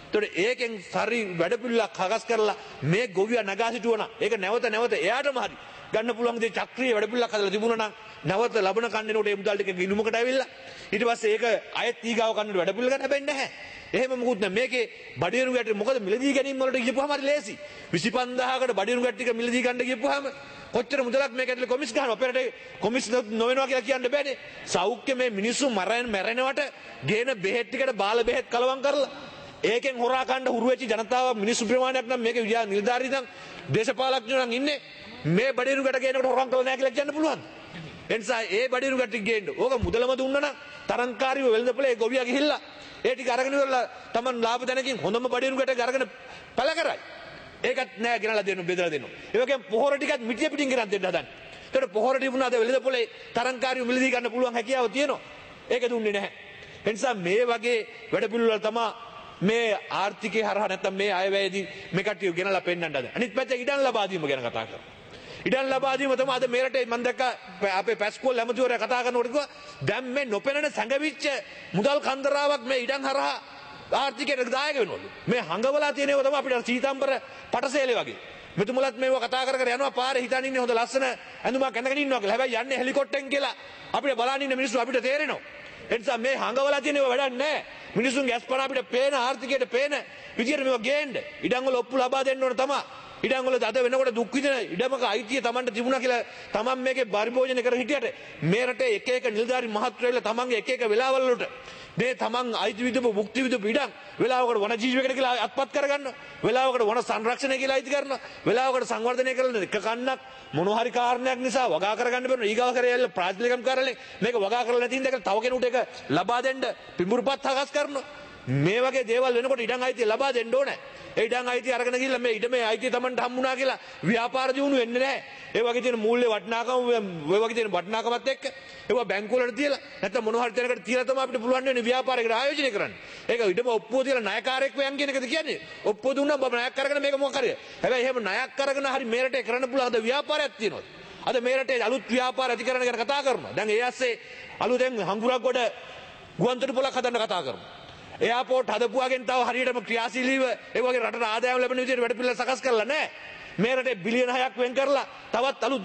ඒතකොට ඒකෙන් සරි වැඩපිළිවෙලක් හගස් කරලා මේ ගොවියා නගා සිටුවනා ඒක නැවත එයාටම හරි ගන්න පුළුවන් දේ චක්‍රීය වැඩපිළිවෙලක් හදලා තිබුණා නම් නැවත ලබන කන්නේනකොට ඒ මුදල් ටික ගිණුමකට ඇවිල්ලා ඊට පස්සේ ඒක අයත් ඊගාව කන්නේට වැඩපිළිවෙල ගන්න බැන්නේ නැහැ. එහෙම මොකුත් නැහැ. මේකේ බඩියරු ගැට මොකද මිලදී ගැනීම වලට ගියපුවාම හරි ලේසි. 25000කට බඩියරු ගැට ටික මිලදී ගන්න ගියපුවාම කොච්චර මුදලක් මේක ඇතුලේ කොමිස් ගන්නවා. අපේට කොමිස් නොවෙනවා කියලා කියන්න බෑනේ. සෞඛ්‍ය මේ මිනිස්සු මැරෙනවට ගේන බෙහෙත් ටිකට බාල බෙහෙත් කලවම් කරලා ඒකෙන් හොරා කන්න හුරු වෙච්ච ජනතාව මිනිස්සු ප්‍රමාණයක් නම් මේක නිලධාරී නම් දේශපාලඥයෝ නම් ඉන්නේ මේ බඩියරු ගැට ගේනකොට හොරම් කළා නැහැ කියලා කියන්න පුළුවන්. එනිසා ඒ බඩියරු ගැට ගේන්න ඕක මුදලම දුන්නා නම් තරංකාරීව වෙළඳපොලේ ගොවියා ගිහිල්ලා ඒ ටික අරගෙන ඉවරලා Taman ලාභ දැනකින් හොඳම බඩියරු ගැට අරගෙන පැල කරයි. ඒකත් නෑ ගෙනලා දෙන්න බෙදලා දෙන්න. ඒ වගේම පොහොර ටිකත් මිටිය පිටින් ගෙනත් දෙන්න හදන්නේ. ඒකට පොහොර තිබුණාද වෙළඳපොලේ තරංකාරීව මිලදී ගන්න පුළුවන් හැකියාව තියෙනවා. ඒක දුන්නේ නැහැ. ඒ නිසා මේ වගේ වැඩ පිළිවෙල තමයි මේ ආර්ථිකය හරහා නැත්තම් මේ අයවැයේදී මේ කට්ටිය ගෙනලා පෙන්නන්න හදන. අනිත් පැත්තේ ඉඩම් ලබා දීම ගැන කතා කරනවා. ඉඩම් ලබා දීම තමයි අද මේ රටේ මම දැක්ක අපේ පැස්කෝල් ඇමතිවරයා කතා කරනකොට කිව්වා දැන් මේ නොපෙනෙන සැඟවිච්ච මුදල් කන්දරාවක් මේ ඉඩම් හරහා ආර්ථිකයට දායක වෙනවලු. මේ හංගවලා තියෙන ඒවා තමයි අපිට සීතම්බර පටසේලේ වගේ. මෙතුමුලත් මේව කතා කර කර යනවා පාරේ හිතන් ඉන්නේ හොඳ ලස්සන ඇඳුමක් ඇඳගෙන ඉන්නවා කියලා. හැබැයි යන්නේ හෙලිකොප්ටරෙන් කියලා අපිට බලන් ඉන්න මිනිස්සු අපිට තේරෙනවා. ඒ නිසා මේ හංගවලා තියෙන ඒවා වැඩක් නැහැ. මිනිසුන්ගේ අස්පන අපිට පේන ආර්ථිකයට පේන විදියට මේවා ගේන්න ඉඩම් වල ඔප්පු ලබා දෙන්න ඕන තමයි. ඉඩම් වල අද වෙනකොට දුක් විඳින ඉඩමක අයිතිය Tamanට තිබුණා කියලා Taman මේකේ පරිභෝජනය කර හිටියට මේ රටේ එක එක නිලධාරි මහත්වරුලා Tamanගේ එක එක වෙලාවල් වලට මේ Taman අයිති විදපු මුක්ති විදපු ඉඩම් වෙලාවකට වන ජීවිතයකට කියලා අත්පත් කරගන්න වෙලාවකට වන සංරක්ෂණය කියලා අයිති කරනවා වෙලාවකට සංවර්ධනය කරලා එක කන්නක් මොන හරි කාරණයක් නිසා වගා කරගන්න බැරි ඊගාව කරේල්ල ප්‍රාතිලකම් කරලා මේක වගා කරලා නැති ඉඳලා තව කෙනෙකුට ඒක ලබා දෙන්න පිඹුරුපත් හගස් කරනවා මේ වගේ දේවල් වෙනකොට ඉඩම් අයිතිය ලබා දෙන්න ඕනේ. ඒ ඉඩම් අයිතිය අරගෙන ගිහිල්ලා මේ ඉඩමේ අයිතිය Tamanට හම්බුණා කියලා ව්‍යාපාර දියුණු වෙන්නේ නැහැ. ඒ වගේ තියෙන මූල්‍ය වටිනාකම ඔය වගේ තියෙන වටිනාකමත් එක්ක ඒවා බැංකු වලට තියලා නැත්නම් මොන හරි තැනකට තියලා තමයි අපිට පුළුවන් වෙන්නේ ව්‍යාපාරයකට ආයෝජනය කරන්න. ඒක ඉඩම ඔප්පුව තියලා ණයකාරයෙක් වෙයන් කියන එකද කියන්නේ. ඔප්පුව දුන්නා බබ ණයක් කරගෙන මේක මොකක් හරි. හැබැයි එහෙම ණයක් කරගෙන හරි මේ රටේ කරන්න පුළුවන් අද ව්‍යාපාරයක් තියෙනවා. අද මේ රටේ අලුත් ව්‍යාපාර ඇතිකරන ගැන කතා කරනවා. දැන් ඒ ඇස්සේ අලුතෙන් හංගුරක්ගොඩ ගුවන්තොටුපළක් හදන්න කතා කරනවා. එයාපෝට් හදපුවාගෙන් තව හරියටම ක්‍රියාශීලීව ඒ වගේ රටට ආදායම් ලැබෙන විදිහට වැඩ පිළිවෙල සකස් කරලා නැහැ. මේ රටේ බිලියන 6ක් වෙන් කරලා තවත් අලුත්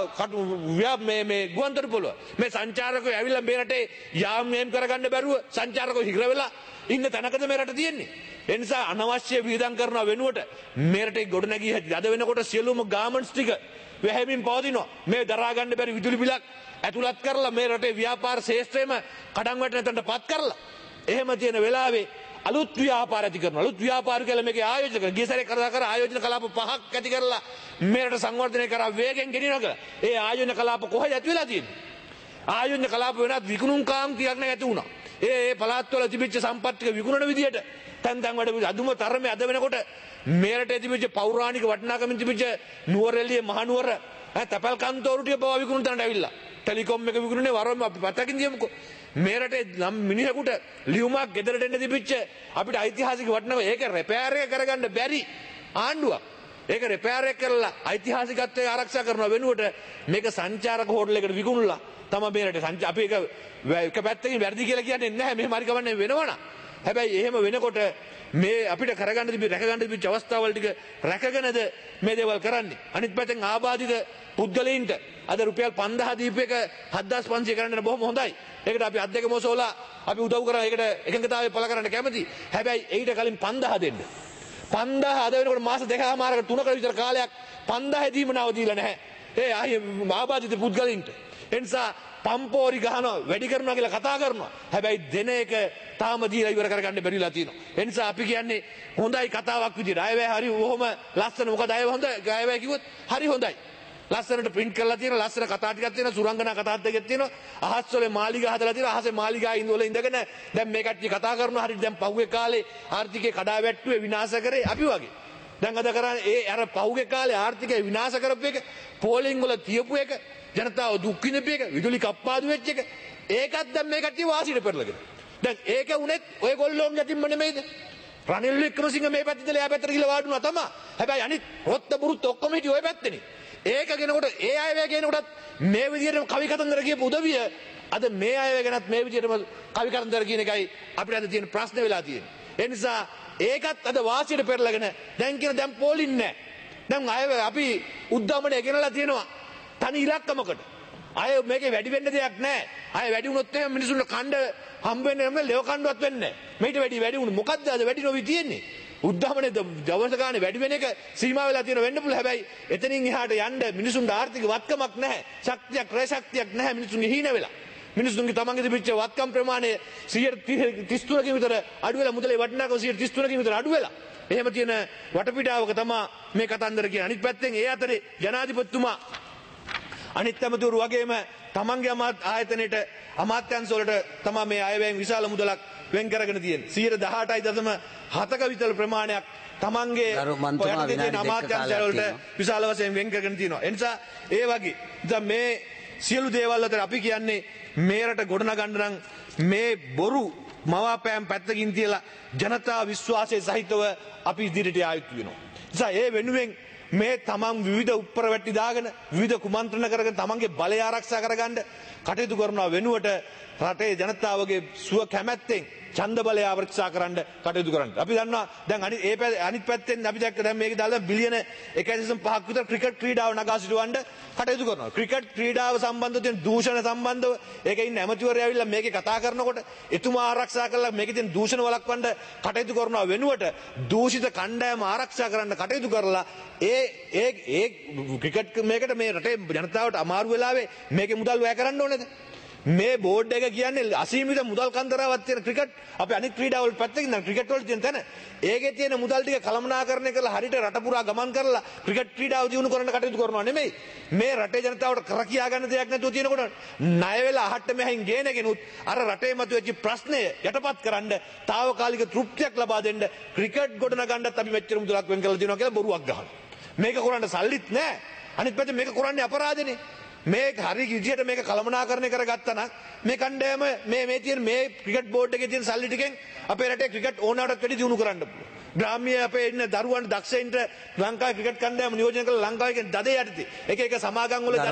මේ ගුවන්තොටුපළ මේ සංචාරකයෝ ඇවිල්ලා මේ රටේ යාම් මේම් කරගන්න බැරුව සංචාරකයෝ හිර වෙලා ඉන්න තැනකද මේ රට තියෙන්නේ. ඒ නිසා අනවශ්‍ය වියදම් කරන වෙනුවට මේ රටේ ගොඩනැගී ඇති අද වෙනකොට සියලුම ගාමන්ට්ස් ටික වැහැමින් පවතිනවා. මේ දරා ගන්න බැරි විදුලි බිලක් ඇතුළත් කරලා මේ රටේ ව්‍යාපාර ශේෂ්ත්‍රයේම කඩන් වැටෙන තැනට පත් කරලා එහෙම තියෙන වෙලාවේ අලුත් ව්‍යාපාර ඇති කරනවා. අලුත් ව්‍යාපාර කියලා මේකේ ආයෝජන කරන ගියසරේ කර ආයෝජන කලාප 5ක් ඇති කරලා මේකට සංවර්ධනය කරා වේගෙන් ගෙනියනවා කියලා. ඒ ආයෝජන කලාප කොහෙද ඇති වෙලා තියෙන්නේ? ආයෝජන කලාප වෙනත් විකුණුම් කාන්තියක් නැති වුණා. ඒ පළාත්වල තිබිච්ච සම්පත් ටික විකුණන විදියට තැන් වැඩ අදුම තරමේ අද වෙනකොට මේ රටේ තිබිච්ච පෞරාණික වටිනාකමින් තිබිච්ච නුවරඑළිය මහනුවර තැපැල් කන්තෝරු ටික පවා විකුණන තැනට ඇවිල්ලා. ටෙලිකොම් එක විකුණුනේ වරම අපි පතකින් දියමුකෝ. මේ රටේ නම් මිනිහෙකුට ලියුමක් ගෙදරට එන්න තිබිච්ච අපිට ඓතිහාසික වටිනාකම ඒක රෙපෙයාර් එක කරගන්න බැරි ආණ්ඩුවක්. ඒක රෙපෙයාර් එක කරලා ඓතිහාසිකත්වය ආරක්ෂා කරන වෙනුවට මේක සංචාරක හෝටලයකට විකුණුලා තමයි මේ රටේ අපි එක පැත්තකින් වැරදි කියලා කියන්නේ නැහැ. මෙහෙම හරි කවන්නේ වෙනවනම්. හැබැයි එහෙම වෙනකොට මේ අපිට කරගන්න තිබි රැකගන්න තිබිච්ච අවස්ථාවල් ටික රැකගෙනද මේ දේවල් කරන්නේ. අනිත් පැත්තෙන් ආබාධිත පුද්ගලයින්ට අද රුපියල් 5000 දීපේක 7500 කරන්න බොහොම හොඳයි. ඒකට අපි අත් දෙක මොසෝලා අපි උදව් කරා ඒකට එකඟතාවය පළ කරන්න කැමති. හැබැයි ඊට කලින් 5000 දෙන්න. 5000 අද වෙනකොට මාස දෙකමාරකට 3කට විතර කාලයක් 5000 දීමනාව දීලා නැහැ. ඒ ආබාධිත පුද්ගලයින්ට. ඒ නිසා පම්පෝරි ගහනවා වැඩි කරනවා කියලා කතා කරනවා. හැබැයි දෙන එක තාම දීලා ඉවර කරගන්න බැරිලා තියෙනවා. ඒ නිසා අපි කියන්නේ හොඳයි කතාවක් විදිහට. අයවැය හරි ඔහොම ලස්සන. මොකද අයවැය හොඳ අයවැය කිව්වොත් හරි හොඳයි. ලස්සනට ප්‍රින්ට් කරලා තියෙන ලස්සන කතා ටිකක් තියෙනවා. සුරංගනා කතාත් දෙකක් තියෙනවා. අහස්වල මාලිගා හදලා තියෙනවා. අහසේ මාලිගා ඉඳලා ඉඳගෙන දැන් මේ කට්ටිය කතා කරනවා. හරි දැන් පහුගිය කාලේ ආර්ථිකය කඩා වැට්ටුවේ විනාශ කරේ අපි වගේ. දැන් අද කරන්නේ ඒ අර පහුගිය කාලේ ආර්ථිකය විනාශ කරපු එක පෝලිං වල තියපු එක ජනතාව දුක් විඳපු එක විදුලි කප්පාදු වෙච්ච එක ඒකත් දැන් මේ කට්ටිය වාසියට පෙරලගෙන. දැන් ඒක උනේත් ඔයගොල්ලෝන් යටින්ම නෙමෙයිද? රනිල් වික්‍රමසිංහ මේ පැත්තට එයා පැත්තට ගිහලා වාඩුණා තමයි. හැබැයි අනිත් රොත්ත බුරුත් ඔක්කොම හිටියේ ඔය පැත්තේනේ. ඒක ගෙනකොට ඒ අය වේ ගෙනකොටත් මේ විදිහටම කවි කතන්දර කියපු උදවිය අද මේ අය වේ ගැනත් මේ විදිහටම කවි කතන්දර කියන එකයි අපිට අද තියෙන ප්‍රශ්න වෙලා තියෙන්නේ. ඒ නිසා ඒකත් අද වාසියට පෙරලගෙන දැන් කියන දැන් පෝලින් නැහැ. දැන් අය අපි උද්දමනය ගෙනලා තියෙනවා තනි ඉලක්කමකට. අය මේකේ වැඩි වෙන්න දෙයක් නැහැ. අය වැඩි වුණොත් එහෙම මිනිසුන්ට කණ්ඩ හම්බ වෙන්නේ නැහැ, ලෙව කණ්ඩවත් වෙන්නේ නැහැ. මේිට වැඩි වුණොත් මොකද්ද අද වැඩි නොවි තියෙන්නේ? උද්දමනේ දවස ගානේ වැඩි වෙන එක සීමා වෙලා තියෙන වෙන්න පුළුවන්. හැබැයි එතනින් එහාට යන්න මිනිසුන්ට ආර්ථික වත්කමක් නැහැ. ශක්තියක් රැ ශක්තියක් නැහැ මිනිසුන්ගේ හීන වෙලා. මිනිසුන්ගේ තමන්ගේ තිබිච්ච වත්කම් ප්‍රමාණය 133කින් විතර අඩු වෙලා මුදලේ වටිනාකම 133කින් විතර අඩු වෙලා. එහෙම තියෙන වටපිටාවක තමයි මේ කතන්දර කියන්නේ. අනිත් පැත්තෙන් ඒ අතරේ ජනාධිපතිතුමා අනිත් ඇමතිවරු වගේම තමන්ගේ ආයතනයේට අමාත්‍යංශ වලට තමයි මේ අයවැයෙන් විශාල මුදලක් වෙන් කරගෙන තියෙන්නේ. 18.7ක විතර ප්‍රමාණයක් තමන්ගේ අමාත්‍යංශ වලට විශාල වශයෙන් වෙන් කරගෙන තියෙනවා. ඒ නිසා ඒ වගේ දැන් මේ සියලු දේවල් අතර අපි කියන්නේ මේ රට ගොඩනගන්න නම් මේ බොරු මවාපෑම් පැත්තකින් තියලා ජනතා විශ්වාසය සහිතව අපි ඉදිරියට යා යුතු වෙනවා. නිසා ඒ වෙනුවෙන් මේ තමන් විවිධ උප්පර වැටි දාගෙන විවිධ කුමන්ත්‍රණ කරගෙන තමන්ගේ බලය ආරක්ෂා කරගන්න කටයුතු කරනවා වෙනුවට රටේ ජනතාවගේ සුව කැමැත්තෙන් ඡන්ද බලය ආරක්ෂා කරන්න කටයුතු කරන්න. අපි දන්නවා දැන් අනිත් පැත්තෙන් අපි දැක්ක දැන් මේක දාලා බිලියන 1.5ක් විතර ක්‍රිකට් ක්‍රීඩාව නගා සිටවන්න කටයුතු කරනවා. ක්‍රිකට් ක්‍රීඩාව සම්බන්ධව තියෙන දූෂණ සම්බන්ධව ඒකේ ඉන්න ඇමතිවරයා ඇවිල්ලා මේකේ කතා කරනකොට එතුමා ආරක්ෂා කරලා මේකේ තියෙන දූෂණ වළක්වන්න කටයුතු කරනවා වෙනුවට දූෂිත කණ්ඩායම ආරක්ෂා කරන්න කටයුතු කරලා ඒ ක්‍රිකට් මේකට මේ රටේ ජනතාවට අමාරු වෙලාවේ මේකේ මුදල් වැය කරන්න ඕනේද? මේ බෝඩ් එක කියන්නේ අසීමිත මුදල් කන්දරාවක් තියෙන ක්‍රිකට් අපි අනිත් ක්‍රීඩාවල් පැත්තකින් නම් ක්‍රිකට් වල තියෙන තැන ඒකේ තියෙන මුදල් ටික කළමනාකරණය කරලා හරියට රට පුරා ගමන් කරලා ක්‍රිකට් ක්‍රීඩාව දියුණු කරන්න කටයුතු කරනවා නෙමෙයි මේ රටේ ජනතාවට කර කියා ගන්න දෙයක් නැතුව තියෙනකොට ණය වෙලා අහට්ට මෙහින් ගේනගෙනුත් අර රටේ මතුවෙච්ච ප්‍රශ්නය යටපත් කරන්න తాවකාලික තෘප්තියක් ලබා දෙන්න ක්‍රිකට් ගොඩනගන්නත් අපි මෙච්චර මුදලක් වෙන් කරලා දෙනවා කියලා බොරුවක් ගහනවා මේක කරන්න සල්ලිත් නැහැ අනිත් පැත්තේ මේක කරන්නේ අපරාධනේ මේ හරි විදියට මේක කළමනාකරණය කරගත්තා නම් මේ කණ්ඩායම මේ තියෙන මේ ක්‍රිකට් බෝඩ් එකේ තියෙන සල්ලි ටිකෙන් අපේ රටේ ක්‍රිකට් ඕනෑමටත් වැඩි දියුණු කරන්න පුළුවන්. ග්‍රාම්‍ය අපේ ඉන්න දරුවන් දක්ෂයින්ට ලංකාවේ ක්‍රිකට් කණ්ඩායම නියෝජනය කරලා ලංකාවේ දඩේ යටතේ එක සමාගම් වල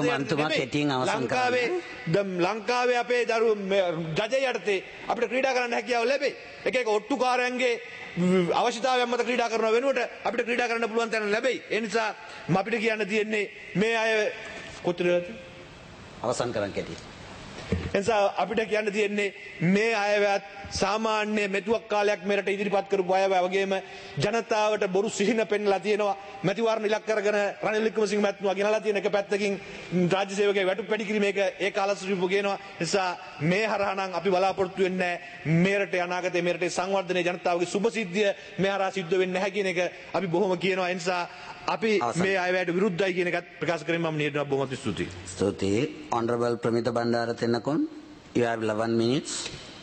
ලංකාවේ අපේ දඩේ යටතේ අපිට ක්‍රීඩා කරන්න හැකියාව ලැබෙයි. එක ඔට්ටුකාරයන්ගේ අවශ්‍යතාවයන් මත ක්‍රීඩා කරන වෙනුවට අපිට ක්‍රීඩා කරන්න පුළුවන් තැන ලැබෙයි. ඒ නිසා අපිට කියන්න තියෙන්නේ මේ අය කොතරද අවසන් කරන් කැටි. එනිසා අපිට කියන්න තියෙන්නේ මේ අයවත් සාමාන්‍ය මෙතුවක් කාලයක් මෙරට ඉදිරිපත් කරපු අය වගේම ජනතාවට බොරු සිහින පෙන්නලා තියෙනවා. මැතිවරණ ඉලක්ක කරගෙන රනිල් වික්‍රමසිංහ මැතිතුමා ගෙනලා තියෙන එක පැත්තකින් රාජ්‍ය සේවකගේ වැටුප් පැටි කිරීම ඒක කාලසුරුපු කියනවා. නිසා මේ හරහා නම් අපි බලාපොරොත්තු වෙන්නේ මේ රටේ අනාගතයේ මේ රටේ සංවර්ධනයේ ජනතාවගේ සුබ සිද්ධිය මේ හරහා සිද්ධ වෙන්නේ නැහැ කියන එක අපි බොහොම කියනවා. ඒ නිසා අපි මේ අයවැයට විරුද්ධයි කියන එකත් ප්‍රකාශ කරමින් මම නියදනවා. බොහොම ස්තුතියි. ස්තුතියි. Honorable Pramita Bandara Tennakon, you have 11 minutes.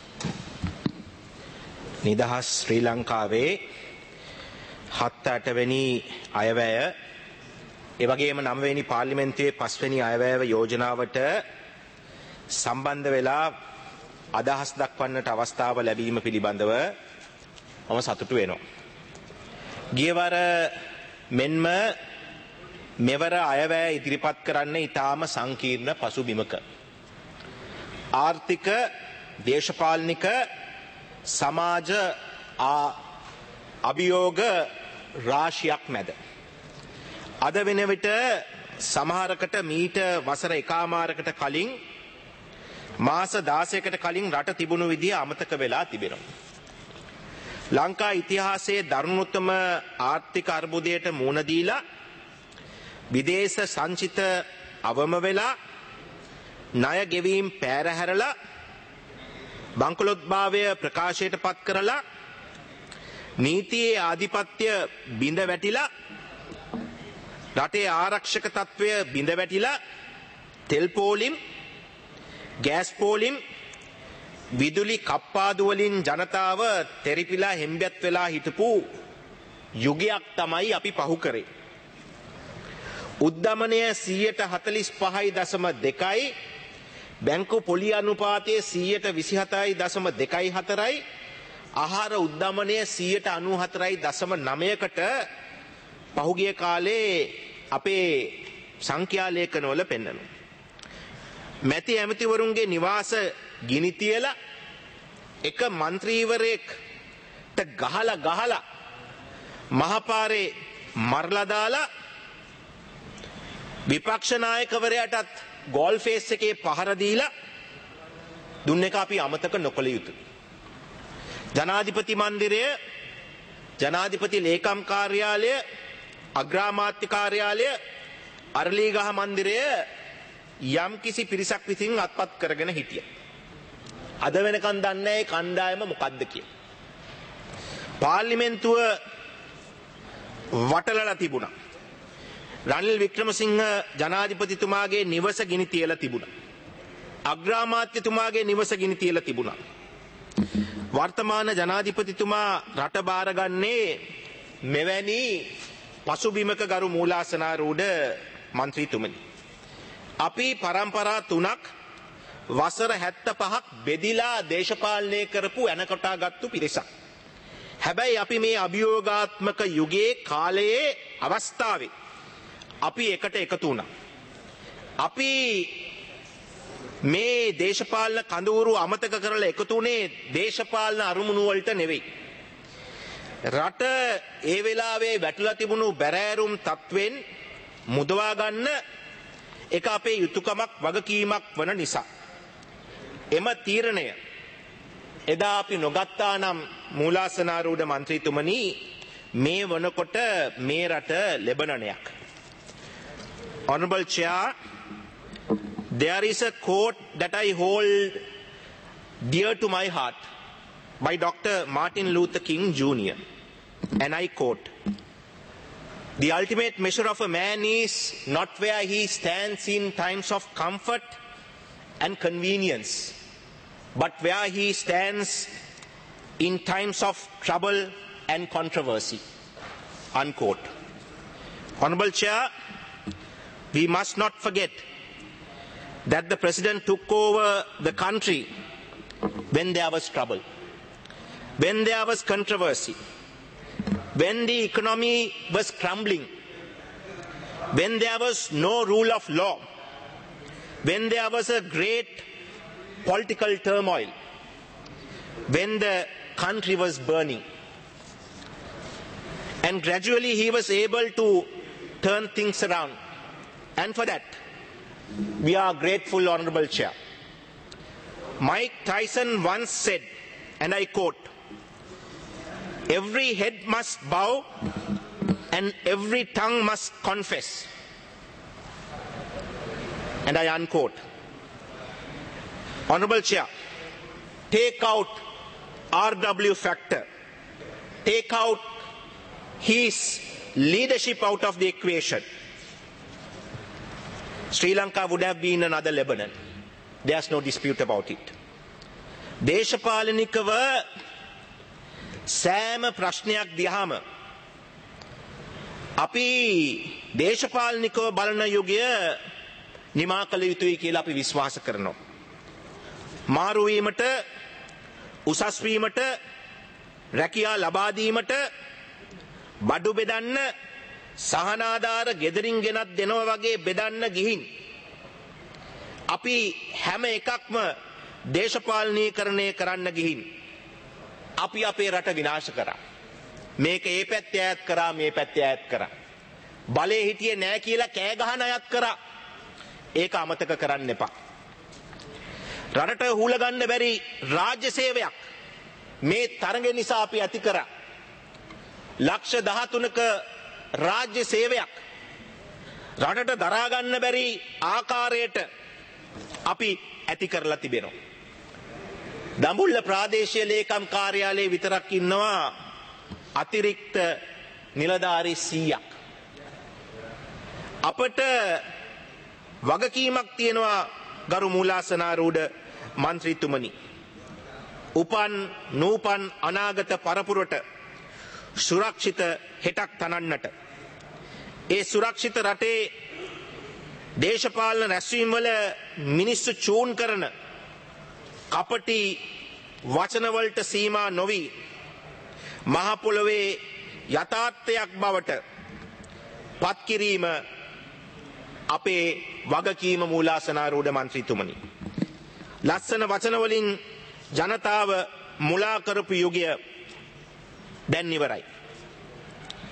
නිදහස් ශ්‍රී ලංකාවේ 7-8 වෙනි අයවැය ඒ වගේම 9 වෙනි පාර්ලිමේන්තුවේ 5 වෙනි අයවැය යෝජනාවට සම්බන්ධ වෙලා අදහස් දක්වන්නට අවස්ථාව ලැබීම පිළිබඳව මම සතුටු වෙනවා. ගියවර මෙන්ම මෙවර අයවැය ඉදිරිපත් කරන්නේ ඊටාම සංකීර්ණ පසුබිමක. ආර්ථික, දේශපාලනික, සමාජ අභියෝග රාශියක් මැද. අද වෙන විට සමහරකට මීට වසර එකමාරකට කලින් මාස 16කට කලින් රට තිබුණු විදිය අමතක වෙලා තිබෙනවා. ලංකා ඉතිහාසයේ දරුණුතම ආර්ථික අර්බුදයට මුහුණ දීලා විදේශ සංචිත අවම වෙලා ණය ගෙවීම් පෑරහැරලා බංකොලොත්භාවය ප්‍රකාශයට පත් කරලා නීතියේ ආධිපත්‍ය බිඳ වැටිලා රටේ ආරක්ෂක තත්වය බිඳ වැටිලා තෙල් පෝලිම් ගෑස් පෝලිම් විදුලි කප්පාදු වලින් ජනතාව තෙරිපිලා හෙම්බැත් වෙලා හිටපු යුගයක් තමයි අපි පහු කරේ. උද්දමනය 45.2යි බැංකු පොලි අනුපාතය 27.24යි ආහාර උද්දමනය 94.9කට පහුගිය කාලේ අපේ සංඛ්‍යා ලේඛනවල පෙන්වනවා. මැති ඇමතිවරුන්ගේ නිවාස ගිනි තියලා එක മന്ത്രിවරයෙක්ට ගහලා මහපාරේ මරලා දාලා විපක්ෂ නායකවරයාටත් ගෝල් ෆේස් එකේ පහර දීලා දුන්න එක අපි අමතක නොකළ යුතුයි. ජනාධිපති මන්දිරය, ජනාධිපති ලේකම් කාර්යාලය, අග්‍රාමාත්‍ය කාර්යාලය, අරලීගහ මන්දිරය යම් කිසි පිරිසක් විසින් අත්පත් කරගෙන හිටිය. අද වෙනකන් දන්නේ ඒ කණ්ඩායම මොකද්ද කියලා. පාර්ලිමේන්තුව වටලලා තිබුණා. රනිල් වික්‍රමසිංහ ජනාධිපතිතුමාගේ නිවස ගිනි තියලා තිබුණා. අග්‍රාමාත්‍යතුමාගේ නිවස ගිනි තියලා තිබුණා. වර්තමාන ජනාධිපතිතුමා රට බාරගන්නේ මෙවැනි පසුබිමක ගරු මූලාසනාරූඪ මන්ත්‍රීතුමනි. අපි පරම්පරා 3ක් වසර 75ක් බෙදිලා දේශපාලනය කරපු එනකොටාගත්තු පිරිසක්. හැබැයි අපි මේ අභියෝගාත්මක යුගයේ කාලයේ අවස්ථාවේ අපි එකට එකතු වුණා. අපි මේ දේශපාලන කඳවුරු අමතක කරලා එකතු වුණේ දේශපාලන අරමුණු වලට නෙවෙයි. රට ඒ වෙලාවේ වැටලා තිබුණු බැරෑරුම් තත්වෙන් මුදවා ගන්න එක අපේ යුතුයකමක් වගකීමක් වන නිසා. එම තීරණය එදා අපි නොගත්තා නම් මූලාසනාරූඪ මන්ත්‍රීතුමනි මේ වනකොට මේ රට ලෙබනනයක්. Honorable Chair, there is a quote that I hold dear to my heart by Dr. Martin Luther King Jr. And I quote, "The ultimate measure of a man is not where he stands in times of comfort and convenience, but where he stands in times of trouble and controversy." Unquote. Honorable Chair, we must not forget that the President took over the country when there was trouble, when there was controversy, when the economy was crumbling, when there was no rule of law, when there was a great political turmoil, when the country was burning. And gradually he was able to turn things around. And for that, we are grateful, Honorable Chair. Mike Tyson once said, and I quote, "Every head must bow and every tongue must confess." And I unquote. Honorable Chair, take out RW factor, take out his leadership out of the equation. Sri Lanka would have been another Lebanon. There's no dispute about it. දේශපාලනිකව සෑම ප්‍රශ්නයක් දිහාම අපි දේශපාලනිකව බලන යුගය නිමා කළ යුතුයි කියලා අපි විශ්වාස කරනවා. මාරු වීමට, උසස් වීමට, රැකියා ලබා දීමට, බඩු බෙදන්න, සහනාධාර ගෙදරින් ගෙනත් දෙනවා වගේ බෙදන්න ගිහින් අපි හැම එකක්ම දේශපාලනීකරණය කරන්න ගිහින් අපි අපේ රට විනාශ කරා. මේක ඒ පැත්තේ ඈත් කරා, මේ පැත්තේ ඈත් කරා. බලේ හිටියේ නෑ කියලා කෑ ගහන අයත් කරා. ඒක අමතක කරන්න එපා. රටට හුල ගන්න බැරි රාජ්‍ය සේවයක් මේ තරඟ නිසා අපි ඇති කරා. ලක්ෂ 13ක රාජ්‍ය සේවයක් රටට දරා ගන්න බැරි ආකාරයට අපි ඇති කරලා තිබෙනවා. දඹුල්ල ප්‍රාදේශීය ලේකම් කාර්යාලයේ විතරක් ඉන්නවා අතිරික්ත නිලධාරී 100ක්. අපට වගකීමක් තියෙනවා ගරු මූලාසනාරූඪ මන්ත්‍රීතුමනි. උපන් නූපන් අනාගත පරපුරට සුරක්ෂිත හෙටක් තනන්නට, ඒ සුරක්ෂිත රටේ දේශපාලන රැස්වීම් වල මිනිස්සු චූන් කරන කපටි වචනවලට සීමා නොවි මහ පොළොවේ යථාර්ථයක් බවට පත් කිරීම අපේ වගකීම මූලාසනාරූඪ මන්ත්‍රීතුමනි. ලස්සන වචන වලින් ජනතාව මුලා කරපු යුගය දැන් ඉවරයි.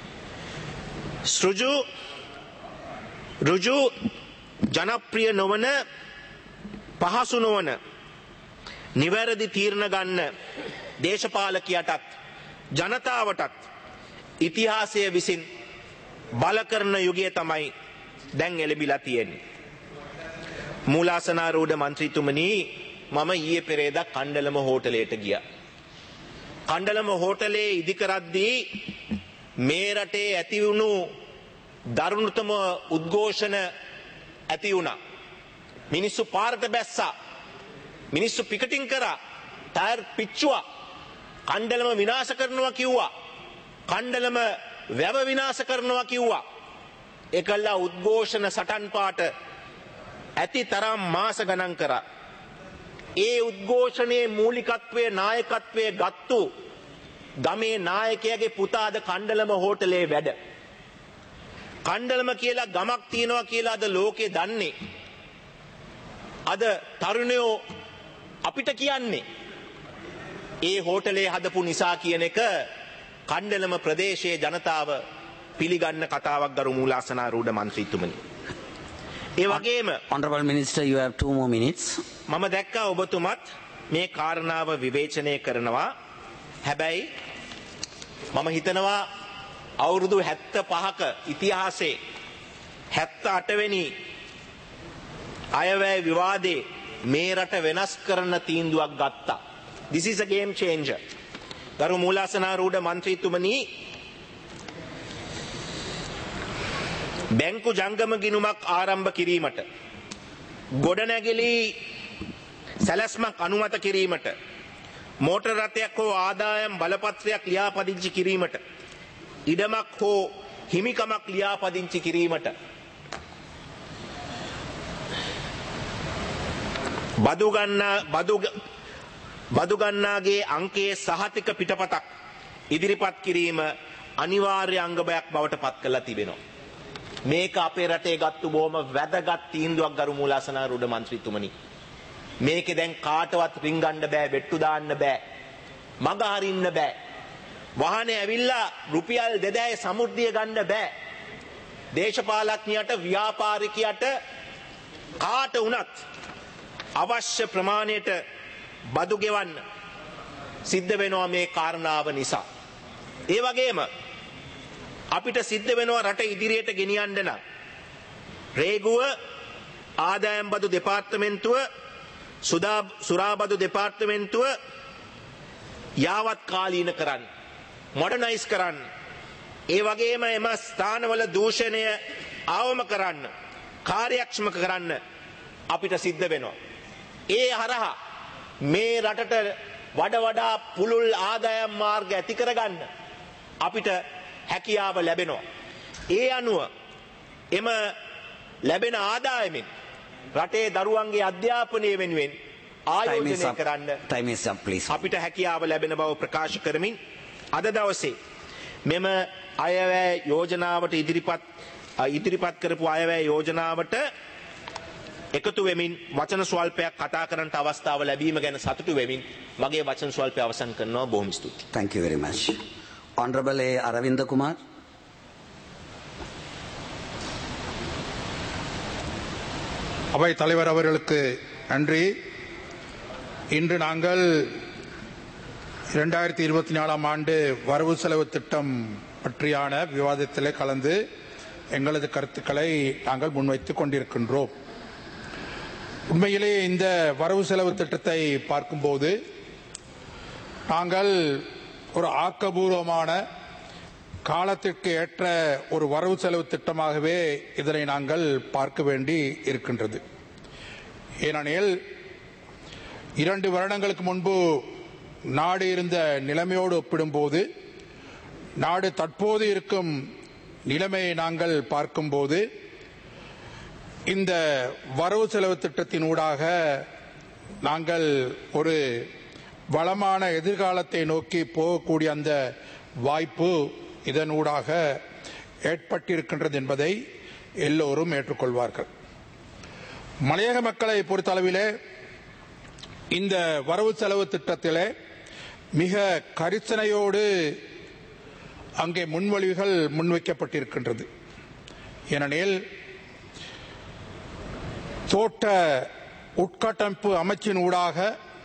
ඍජු ජනප්‍රිය නොවන පහසු නොවන නිවැරදි තීරණ ගන්න දේශපාලකයටත් ජනතාවටත් ඉතිහාසය විසින් බල කරන යුගය තමයි දැන් එළඹිලා තියෙන්නේ. මූලාසනාරූඪ මන්ත්‍රීතුමනි, මම ඊයේ පෙරේදා කණ්ඩලම හෝටලයට ගියා. කණ්ඩලම හෝටලේ ඉදි කරද්දී මේ රටේ ඇති වුණු දරුණුතම උද්ඝෝෂණ ඇති වුණා. මිනිස්සු පාරට බැස්සා. මිනිස්සු පිකටින් කරා. ටයර් පිච්චුවා. කණ්ඩලම විනාශ කරනවා කිව්වා. කණ්ඩලම වැව විනාශ කරනවා කිව්වා. ඒකල්ලා උද්ඝෝෂණ සටන් පාට ඇති තරම් මාස ගණන් කරා. ඒ උද්ඝෝෂණයේ මූලිකත්වයේ නායකත්වයේ ගත්තු ගමේ නායකයාගේ පුතා අද කණ්ඩලම හෝටලේ වැඩ. කණ්ඩලම කියලා ගමක් තියෙනවා කියලා අද ලෝකේ දන්නේ. අද තරුණයෝ අපිට කියන්නේ ඒ හෝටලේ හදපු නිසා කියන එක කණ්ඩලම ප්‍රදේශයේ ජනතාව පිළිගන්න කතාවක් ගරු මූලාසනාරූඪ මන්ත්‍රීතුමනි. ඒ වගේම Honorable Minister, you have 2 more minutes. මම දැක්කා ඔබතුමත් මේ කාරණාව විවේචනය කරනවා. හැබැයි මම හිතනවා අවුරුදු 75ක ඉතිහාසයේ 78 වෙනි අයවැය විවාදේ මේ රට වෙනස් කරන තීන්දුවක් ගත්තා. This is a game changer. ගරු මූලාසනාරූඪ මන්ත්‍රීතුමනි, බැංකු ජංගම ගිණුමක් ආරම්භ කිරීමට, ගොඩනැගිලි සැලැස්මක් අනුමත කිරීමට, මෝටර් රථයක් හෝ ආදායම් බලපත්‍රයක් ලියාපදිංචි කිරීමට, ඉඩමක් හෝ හිමිකමක් ලියාපදිංචි කිරීමට, බදු ගන්නාගේ අංකයේ සහතික පිටපතක් ඉදිරිපත් කිරීම අනිවාර්ය අංගයක් බවට පත් කරලා තිබෙනවා. මේක අපේ රටේ ගත්තු බොහොම වැදගත් තීන්දුවක් ගරු මූලාසනාරූඪ මන්ත්‍රීතුමනි. මේකේ දැන් කාටවත් රින්ගන්න බෑ, වෙට්ටු දාන්න බෑ, මග හරින්න බෑ. වාහනේ ඇවිල්ලා රුපියල් 2000 සමුද්දිය ගන්න බෑ. දේශපාලඥයට, ව්‍යාපාරිකයට කාට වුණත් අවශ්‍ය ප්‍රමාණයට බදු ගෙවන්න සිද්ධ වෙනවා මේ කාරණාව නිසා. ඒ වගේම අපිට සිද්ධ වෙනවා රට ඉදිරියට ගෙනියන්න නම් රේගුව, ආදායම් බදු දෙපාර්තමේන්තුව, සුරාබදු දෙපාර්තමේන්තුව යාවත් කාලීන කරන්න, මොඩර්නයිස් කරන්න. ඒ වගේම එම ස්ථානවල දූෂණය අවම කරන්න, කාර්යක්ෂම කරන්න අපිට සිද්ධ වෙනවා. ඒ හරහා මේ රටට වඩා පුළුල් ආදායම් මාර්ග ඇති කරගන්න අපිට හැකියාව ලැබෙනවා. ඒ අනුව එම ලැබෙන ආදායමෙන් රටේ දරුවන්ගේ අධ්‍යාපනය වෙනුවෙන් ආයෝජනය කරන්න අපිට හැකියාව ලැබෙන බව ප්‍රකාශ කරමින් අද දවසේ මෙම අයවැය යෝජනාවට ඉදිරිපත් කරපු අයවැය යෝජනාවට එකතු වෙමින් වචන ස්වල්පයක් කතා කරන්නට අවස්ථාව ලැබීම ගැන සතුටු වෙමින් මගේ වචන ස්වල්පය අවසන් කරනවා. බොහොම ස්තුතියි. Thank you very much. Honorable A. Aravinda Kumar. அவை தலைவர் அவர்களுக்கு நன்றி. இன்று நாங்கள் 2024 ஆண்டு வரவு செலவு திட்டம் பற்றியான விவாதத்திலே கலந்து எங்களது கருத்துக்களை நாங்கள் முன்வைத்துக் கொண்டிருக்கின்றோம். உண்மையிலே இந்த வரவு செலவு திட்டத்தை பார்க்கும்போது நாங்கள் ஒரு ஆக்கபூர்வமான காலத்திற்கு ஏற்ற ஒரு வரவு செலவு திட்டமாகவே இதனை நாங்கள் பார்க்க வேண்டி இருக்கின்றது. ஏனெனில் 2 வருடங்களுக்கு முன்பு நாடு இருந்த நிலைமையோடு ஒப்பிடும்போது நாடு தற்போது இருக்கும் நிலைமையை நாங்கள் பார்க்கும்போது இந்த வரவு செலவு திட்டத்தினூடாக நாங்கள் ஒரு வளமான எதிர்காலத்தை நோக்கி போகக்கூடிய அந்த வாய்ப்பு இதனூடாக ஏற்பட்டிருக்கின்றது என்பதை எல்லோரும் ஏற்றுக்கொள்வார்கள். மலையக மக்களை பொறுத்தளவிலே இந்த வரவு செலவு திட்டத்திலே மிக கரிசனையோடு அங்கே முன்மொழிவுகள் முன்வைக்கப்பட்டிருக்கின்றது. ஏனெனில் தோட்ட உட்கட்டமைப்பு அமைச்சின் ஊடாக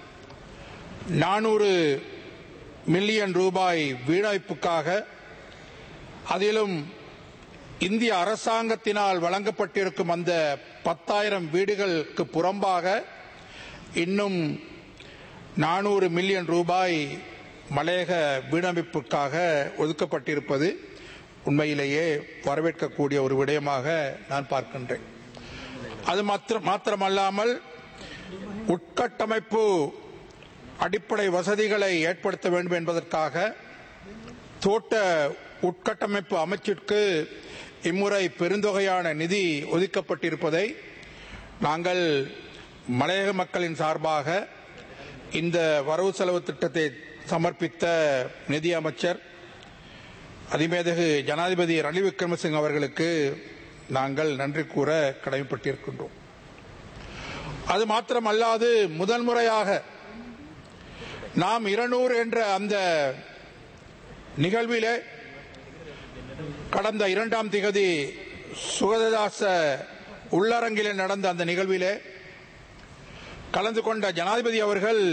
400 மில்லியன் ரூபாய் வீடமைப்புக்காக, அதிலும் இந்திய அரசாங்கத்தினால் வழங்கப்பட்டிருக்கும் அந்த 10,000 வீடுகளுக்கு புறம்பாக இன்னும் 400 மில்லியன் ரூபாய் மலையக வீடமைப்புக்காக ஒதுக்கப்பட்டிருப்பது உண்மையிலேயே வரவேற்கக்கூடிய ஒரு விடயமாக நான் பார்க்கின்றேன். அது மாத்திரமல்லாமல் உட்கட்டமைப்பு அடிப்படை வசதிகளை ஏற்படுத்த வேண்டும் என்பதற்காக தோட்ட உட்கட்டமைப்பு அமைச்சிற்கு இம்முறை பெருந்தொகையான நிதி ஒதுக்கப்பட்டிருப்பதை நாங்கள் மலையக மக்களின் சார்பாக இந்த வரவு செலவு திட்டத்தை சமர்ப்பித்த நிதி அமைச்சர் அதிமேதகு ஜனாதிபதி ரணில் விக்ரமசிங்க அவர்களுக்கு நாங்கள் நன்றி கூற கடமைப்பட்டிருக்கின்றோம். அது மாத்திரமல்லாது முதல் முறையாக நாம் 200 என்ற அந்த நிகழ்விலே கடந்த 2ஆம் திகதி சுகததாச உள்ளரங்கிலே நடந்த அந்த நிகழ்விலே கலந்து கொண்ட ஜனாதிபதி அவர்கள்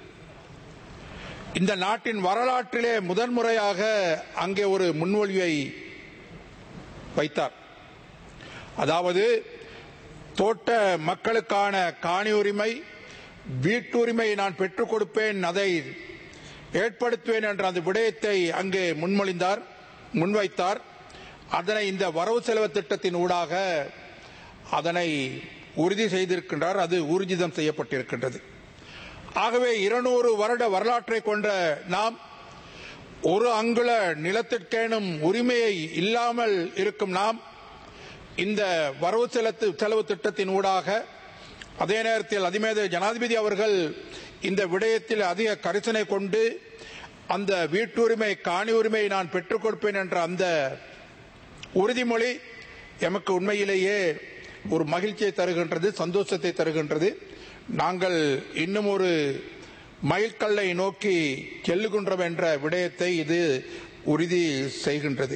இந்த நாட்டின் வரலாற்றிலே முதன்முறையாக அங்கே ஒரு முன்மொழிவை வைத்தார். அதாவது தோட்ட மக்களுக்கான காணி உரிமை, வீட்டுரிமை நான் பெற்றுக் கொடுப்பேன், அதை ஏற்படுத்துவேன் என்ற அந்த விடயத்தை அங்கே முன்வைத்தார். அதனை இந்த வரவு செலவு திட்டத்தின் ஊடாக அதனை உறுதி செய்திருக்கின்றார். அது ஊர்ஜிதம் செய்யப்பட்டிருக்கின்றது. ஆகவே 200 வருட வரலாற்றை கொண்ட நாம் ஒரு அங்குல நிலத்திற்கேனும் உரிமையை இல்லாமல் இருக்கும் நாம் இந்த வரவு செலவு திட்டத்தின் ஊடாக, அதே நேரத்தில் அதிமேத ஜனாதிபதி அவர்கள் இந்த விடயத்தில் அதிக கரிசனை கொண்டு அந்த வீட்டுரிமை காணி உரிமையை நான் பெற்றுக் கொடுப்பேன் என்ற அந்த உறுதிமொழி எமக்கு உண்மையிலேயே ஒரு மகிழ்ச்சியை தருகின்றது, சந்தோஷத்தை தருகின்றது. நாங்கள் இன்னும் ஒரு மைல்கல்லை நோக்கி செல்லுகின்றோம் என்ற விடயத்தை இது உறுதி செய்கின்றது.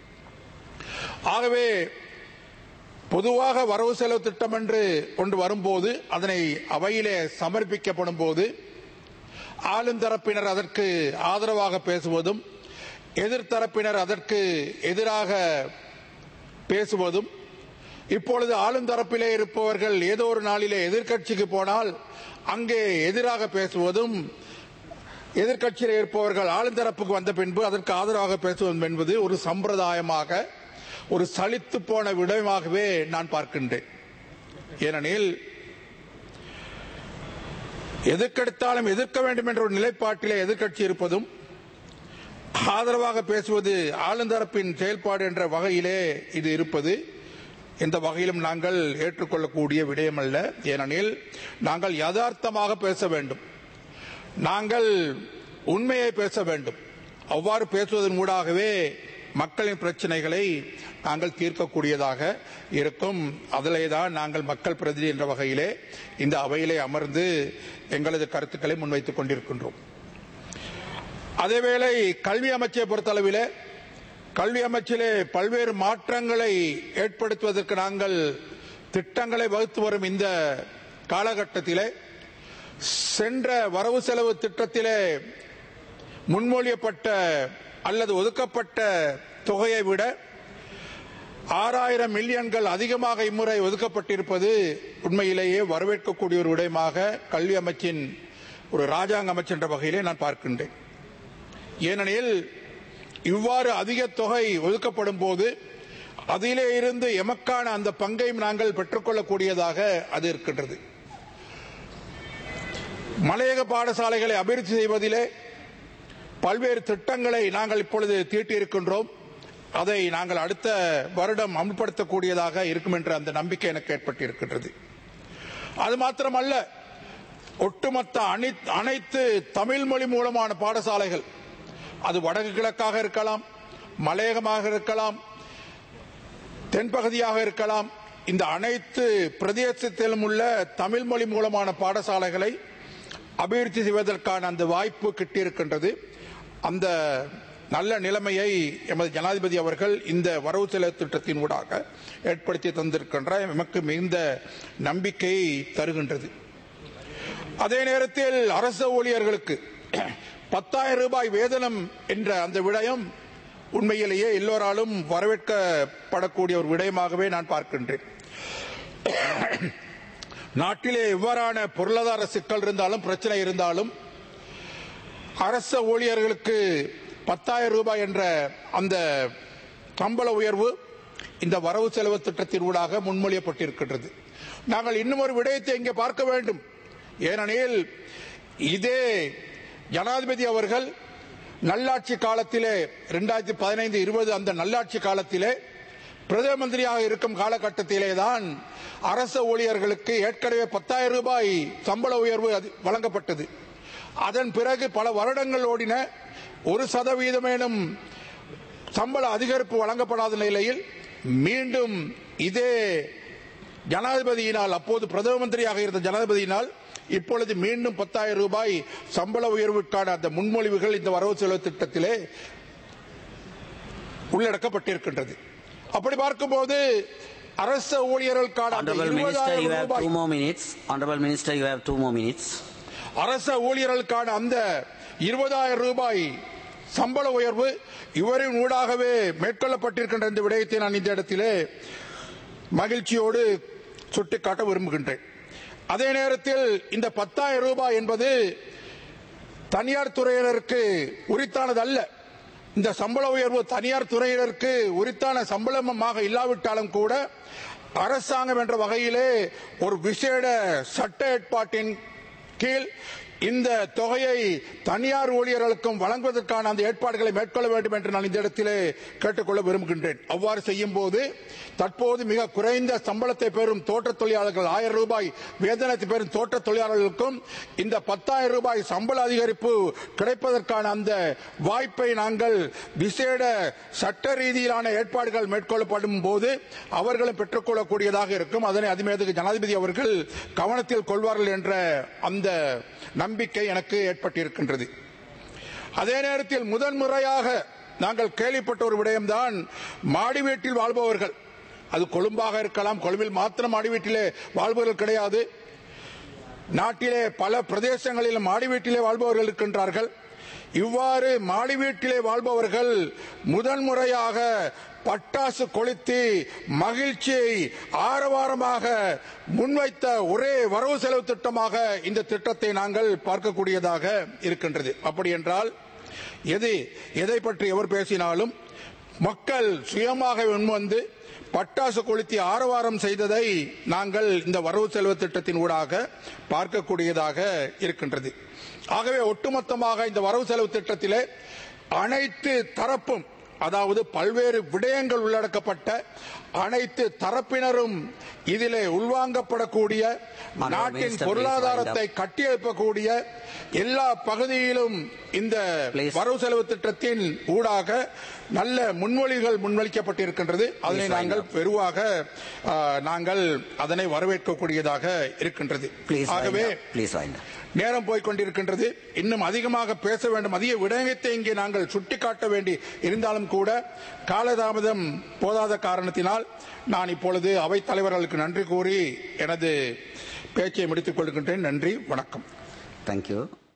ஆகவே பொதுவாக வரவு செலவு திட்டம் என்று கொண்டு வரும்போது, அதனை அவையிலே சமர்ப்பிக்கப்படும் போது ஆளும் தரப்பினர் அதற்கு ஆதரவாக பேசுவதும், எதிர்த்தரப்பினர் அதற்கு எதிராக பேசுவதும், இப்பொழுது ஆளும் தரப்பிலே இருப்பவர்கள் ஏதோ ஒரு நாளிலே எதிர்க்கட்சிக்கு போனால் அங்கே எதிராக பேசுவதும், எதிர்க்கட்சியில் இருப்பவர்கள் ஆளும் தரப்புக்கு வந்த பின்பு அதற்கு ஆதரவாக பேசுவதும் என்பது ஒரு சம்பிரதாயமாக, ஒரு சலித்து போன விடயமாகவே நான் பார்க்கின்றேன். ஏனெனில் எதற்கெடுத்தாலும் எதிர்க்க வேண்டும் என்ற ஒரு நிலைப்பாட்டிலே எதிர்க்கட்சி இருப்பதும், ஆதரவாக பேசுவது ஆளுந்தரப்பின் செயல்பாடு என்ற வகையிலே இது இருப்பது எந்த வகையிலும் நாங்கள் ஏற்றுக்கொள்ளக்கூடிய விடயம் அல்ல. ஏனெனில் நாங்கள் யதார்த்தமாக பேச வேண்டும், நாங்கள் உண்மையை பேச வேண்டும். அவ்வாறு பேசுவதன் ஊடாகவே மக்களின் பிரச்சனைகளை நாங்கள் தீர்க்கக்கூடியதாக இருக்கும். அதிலேதான் நாங்கள் மக்கள் பிரதிநிதி என்ற வகையிலே இந்த அவையிலே அமர்ந்து எங்களது கருத்துக்களை முன்வைத்துக் கொண்டிருக்கின்றோம். அதேவேளை கல்வி அமைச்சை பொறுத்தளவிலே, கல்வி அமைச்சிலே பல்வேறு மாற்றங்களை ஏற்படுத்துவதற்கு நாங்கள் திட்டங்களை வகுத்து வரும் இந்த காலகட்டத்திலே, சென்ற வரவு செலவு திட்டத்திலே முன்மொழியப்பட்ட அல்லது ஒதுக்கப்பட்ட தொகையை விட 6000 மில்லியன்கள் அதிகமாக இம்முறை ஒதுக்கப்பட்டிருப்பது உண்மையிலேயே வரவேற்கக்கூடிய ஒரு விடயமாக கல்வி அமைச்சின் ஒரு ராஜாங்க அமைச்சர் என்ற வகையிலே நான் பார்க்கின்றேன். ஏனெனில் இவ்வாறு அதிக தொகை ஒதுக்கப்படும் போது அதிலே இருந்து எமக்கான அந்த பங்கையும் நாங்கள் பெற்றுக்கொள்ளக்கூடியதாக அது இருக்கின்றது. மலையக பாடசாலைகளை அபிவிருத்தி செய்வதிலே பல்வேறு திட்டங்களை நாங்கள் இப்பொழுது தீட்டியிருக்கின்றோம். அதை நாங்கள் அடுத்த வருடம் அமல்படுத்தக்கூடியதாக இருக்கும் என்ற அந்த நம்பிக்கை எனக்கு ஏற்பட்டிருக்கின்றது. அது மாத்திரமல்ல, ஒட்டுமொத்த அனைத்து தமிழ் மொழி மூலமான பாடசாலைகள், அது வடக்கு கிழக்காக இருக்கலாம், மலையகமாக இருக்கலாம், தென்பகுதியாக இருக்கலாம், இந்த அனைத்து பிரதேசத்திலும் உள்ள தமிழ் மொழி மூலமான பாடசாலைகளை அபிவிருத்தி செய்வதற்கான அந்த வாய்ப்பு கிட்டியிருக்கின்றது. அந்த நல்ல நிலைமையை எமது ஜனாதிபதி அவர்கள் இந்த வரவு செலவு திட்டத்தின் ஊடாக ஏற்படுத்தி தந்திருக்கின்ற எமக்கு மிகுந்த நம்பிக்கையை தருகின்றது. அதே நேரத்தில் அரசு ஊழியர்களுக்கு 10,000 ரூபாய் வேதனம் என்ற அந்த விடயம் உண்மையிலேயே எல்லோராலும் வரவேற்கப்படக்கூடிய ஒரு விடயமாகவே நான் பார்க்கின்றேன். நாட்டிலே எவ்வாறான பொருளாதார சிக்கல் இருந்தாலும் பிரச்சனை இருந்தாலும் அரசு ஊழியர்களுக்கு 10,000 ரூபாய் என்ற அந்த சம்பள உயர்வு இந்த வரவு செலவு திட்டத்தின் ஊடாக முன்மொழியப்பட்டிருக்கின்றது. நாங்கள் இன்னும் ஒரு விடயத்தை இங்கே பார்க்க வேண்டும். ஏனெனில் இதே ஜனாதிபதி அவர்கள் நல்லாட்சி காலத்திலே 2015-20 அந்த நல்லாட்சி காலத்திலே பிரதம மந்திரியாக இருக்கும் காலகட்டத்திலே தான் அரசு ஊழியர்களுக்கு ஏற்கனவே 10,000 ரூபாய் சம்பள உயர்வு வழங்கப்பட்டது. அதன் பிறகு பல வருடங்கள் ஓடின, 1% சம்பள அதிகரிப்பு வழங்கப்படாத நிலையில் மீண்டும் இதே ஜனாதிபதியினால், அப்போது பிரதம மந்திரியாக இருந்த ஜனாதிபதியினால் இப்பொழுது மீண்டும் 10,000 ரூபாய் சம்பள உயர்வுக்கான அந்த முன்மொழிவுகள் இந்த வரவு செலவு திட்டத்திலே உள்ளடக்கப்பட்டிருக்கின்றது. அப்படி பார்க்கும்போது அரசு ஊழியர்களுக்கான அரசு ஊழியர்களுக்கான அந்த 20,000 ரூபாய் சம்பள உயர்வு இவரின் ஊடாகவே மேற்கொள்ளப்பட்டிருக்கின்ற இந்த விடயத்தை நான் இந்த இடத்திலே மகிழ்ச்சியோடு சுட்டிக்காட்ட விரும்புகின்றேன். அதே நேரத்தில் இந்த 10,000 ரூபாய் என்பது தனியார் துறையினருக்கு உரித்தானது அல்ல. இந்த சம்பள உயர்வு தனியார் துறையினருக்கு உரித்தான சம்பளமாக இல்லாவிட்டாலும் கூட அரசாங்கம் என்ற வகையிலே ஒரு விசேட சட்ட ஏற்பாட்டின் கீழ் இந்த தொகையை தனியார் ஊழியர்களுக்கும் வழங்குவதற்கான அந்த ஏற்பாடுகளை மேற்கொள்ள வேண்டும் என்று நான் இந்த இடத்திலே கேட்டுக்கொள்ள விரும்புகின்றேன். அவ்வாறு செய்யும் போது தற்போது மிக குறைந்த சம்பளத்தை பெறும் தோட்ட தொழிலாளர்கள் 1000 ரூபாய் வேதனத்தை பெறும் தோட்ட தொழிலாளர்களுக்கும் இந்த 10,000 ரூபாய் சம்பள அதிகரிப்பு கிடைப்பதற்கான அந்த வாய்ப்பை நாங்கள் விசேட சட்ட ரீதியிலான ஏற்பாடுகள் மேற்கொள்ளப்படும் போது அவர்களும் பெற்றுக்கொள்ளக்கூடியதாக இருக்கும். அதனை அதிமேதகு ஜனாதிபதி அவர்கள் கவனத்தில் கொள்வார்கள் என்ற அந்த நம்பிக்கை எனக்கு ஏற்பட்டிருக்கின்றது. அதே நேரத்தில் முதன்முறையாக நாங்கள் கேள்விப்பட்ட ஒரு விடயம்தான் மாடி வீட்டில் வாழ்பவர்கள். அது கொழும்பாக இருக்கலாம், கொழும்பில் மாத்திரம் மாடி வீட்டிலே வாழ்பவர்கள் கிடையாது. நாட்டிலே பல பிரதேசங்களில் மாடி வீட்டிலே வாழ்பவர்கள் இருக்கின்றார்கள். இவ்வாறு மாடி வீட்டிலே வாழ்பவர்கள் முதன்முறையாக பட்டாசு கொளுத்தி மகிழ்ச்சியை ஆரவாரமாக முன்வைத்த ஒரே வரவு செலவு திட்டமாக இந்த திட்டத்தை நாங்கள் பார்க்கக்கூடியதாக இருக்கின்றது. அப்படி என்றால் எதை பற்றி எவர் பேசினாலும் மக்கள் சுயமாக முன்வந்து பட்டாசு கொளுத்தி ஆரவாரம் செய்ததை நாங்கள் இந்த வரவு செலவு திட்டத்தின் ஊடாக பார்க்கக்கூடியதாக இருக்கின்றது. ஆகவே ஒட்டுமொத்தமாக இந்த வரவு செலவு திட்டத்திலே அனைத்து தரப்பும், அதாவது பல்வேறு விடயங்கள் உள்ளடக்கப்பட்ட அனைத்து தரப்பினரும் இதிலே உள்வாங்கப்படக்கூடிய, நாட்டின் பொருளாதாரத்தை கட்டியெழுப்பக்கூடிய எல்லா பகுதியிலும் இந்த வரவு செலவு திட்டத்தின் ஊடாக நல்ல முன்மொழிகள் முன்வைக்கப்பட்டிருக்கின்றது. அதனை நாங்கள் பெருவாக நாங்கள் அதனை வரவேற்கக்கூடியதாக இருக்கின்றது. ஆகவே நேரம் போய்கொண்டிருக்கின்றது. இன்னும் அதிகமாக பேச வேண்டும், அதிக விடயத்தை இங்கே நாங்கள் சுட்டிக்காட்ட வேண்டி இருந்தாலும் கூட காலதாமதம் போதாத காரணத்தினால் நான் இப்பொழுது அவைத் தலைவர்களுக்கு நன்றி கூறி எனது பேச்சை முடித்துக் கொள்கின்றேன். நன்றி, வணக்கம். Thank you.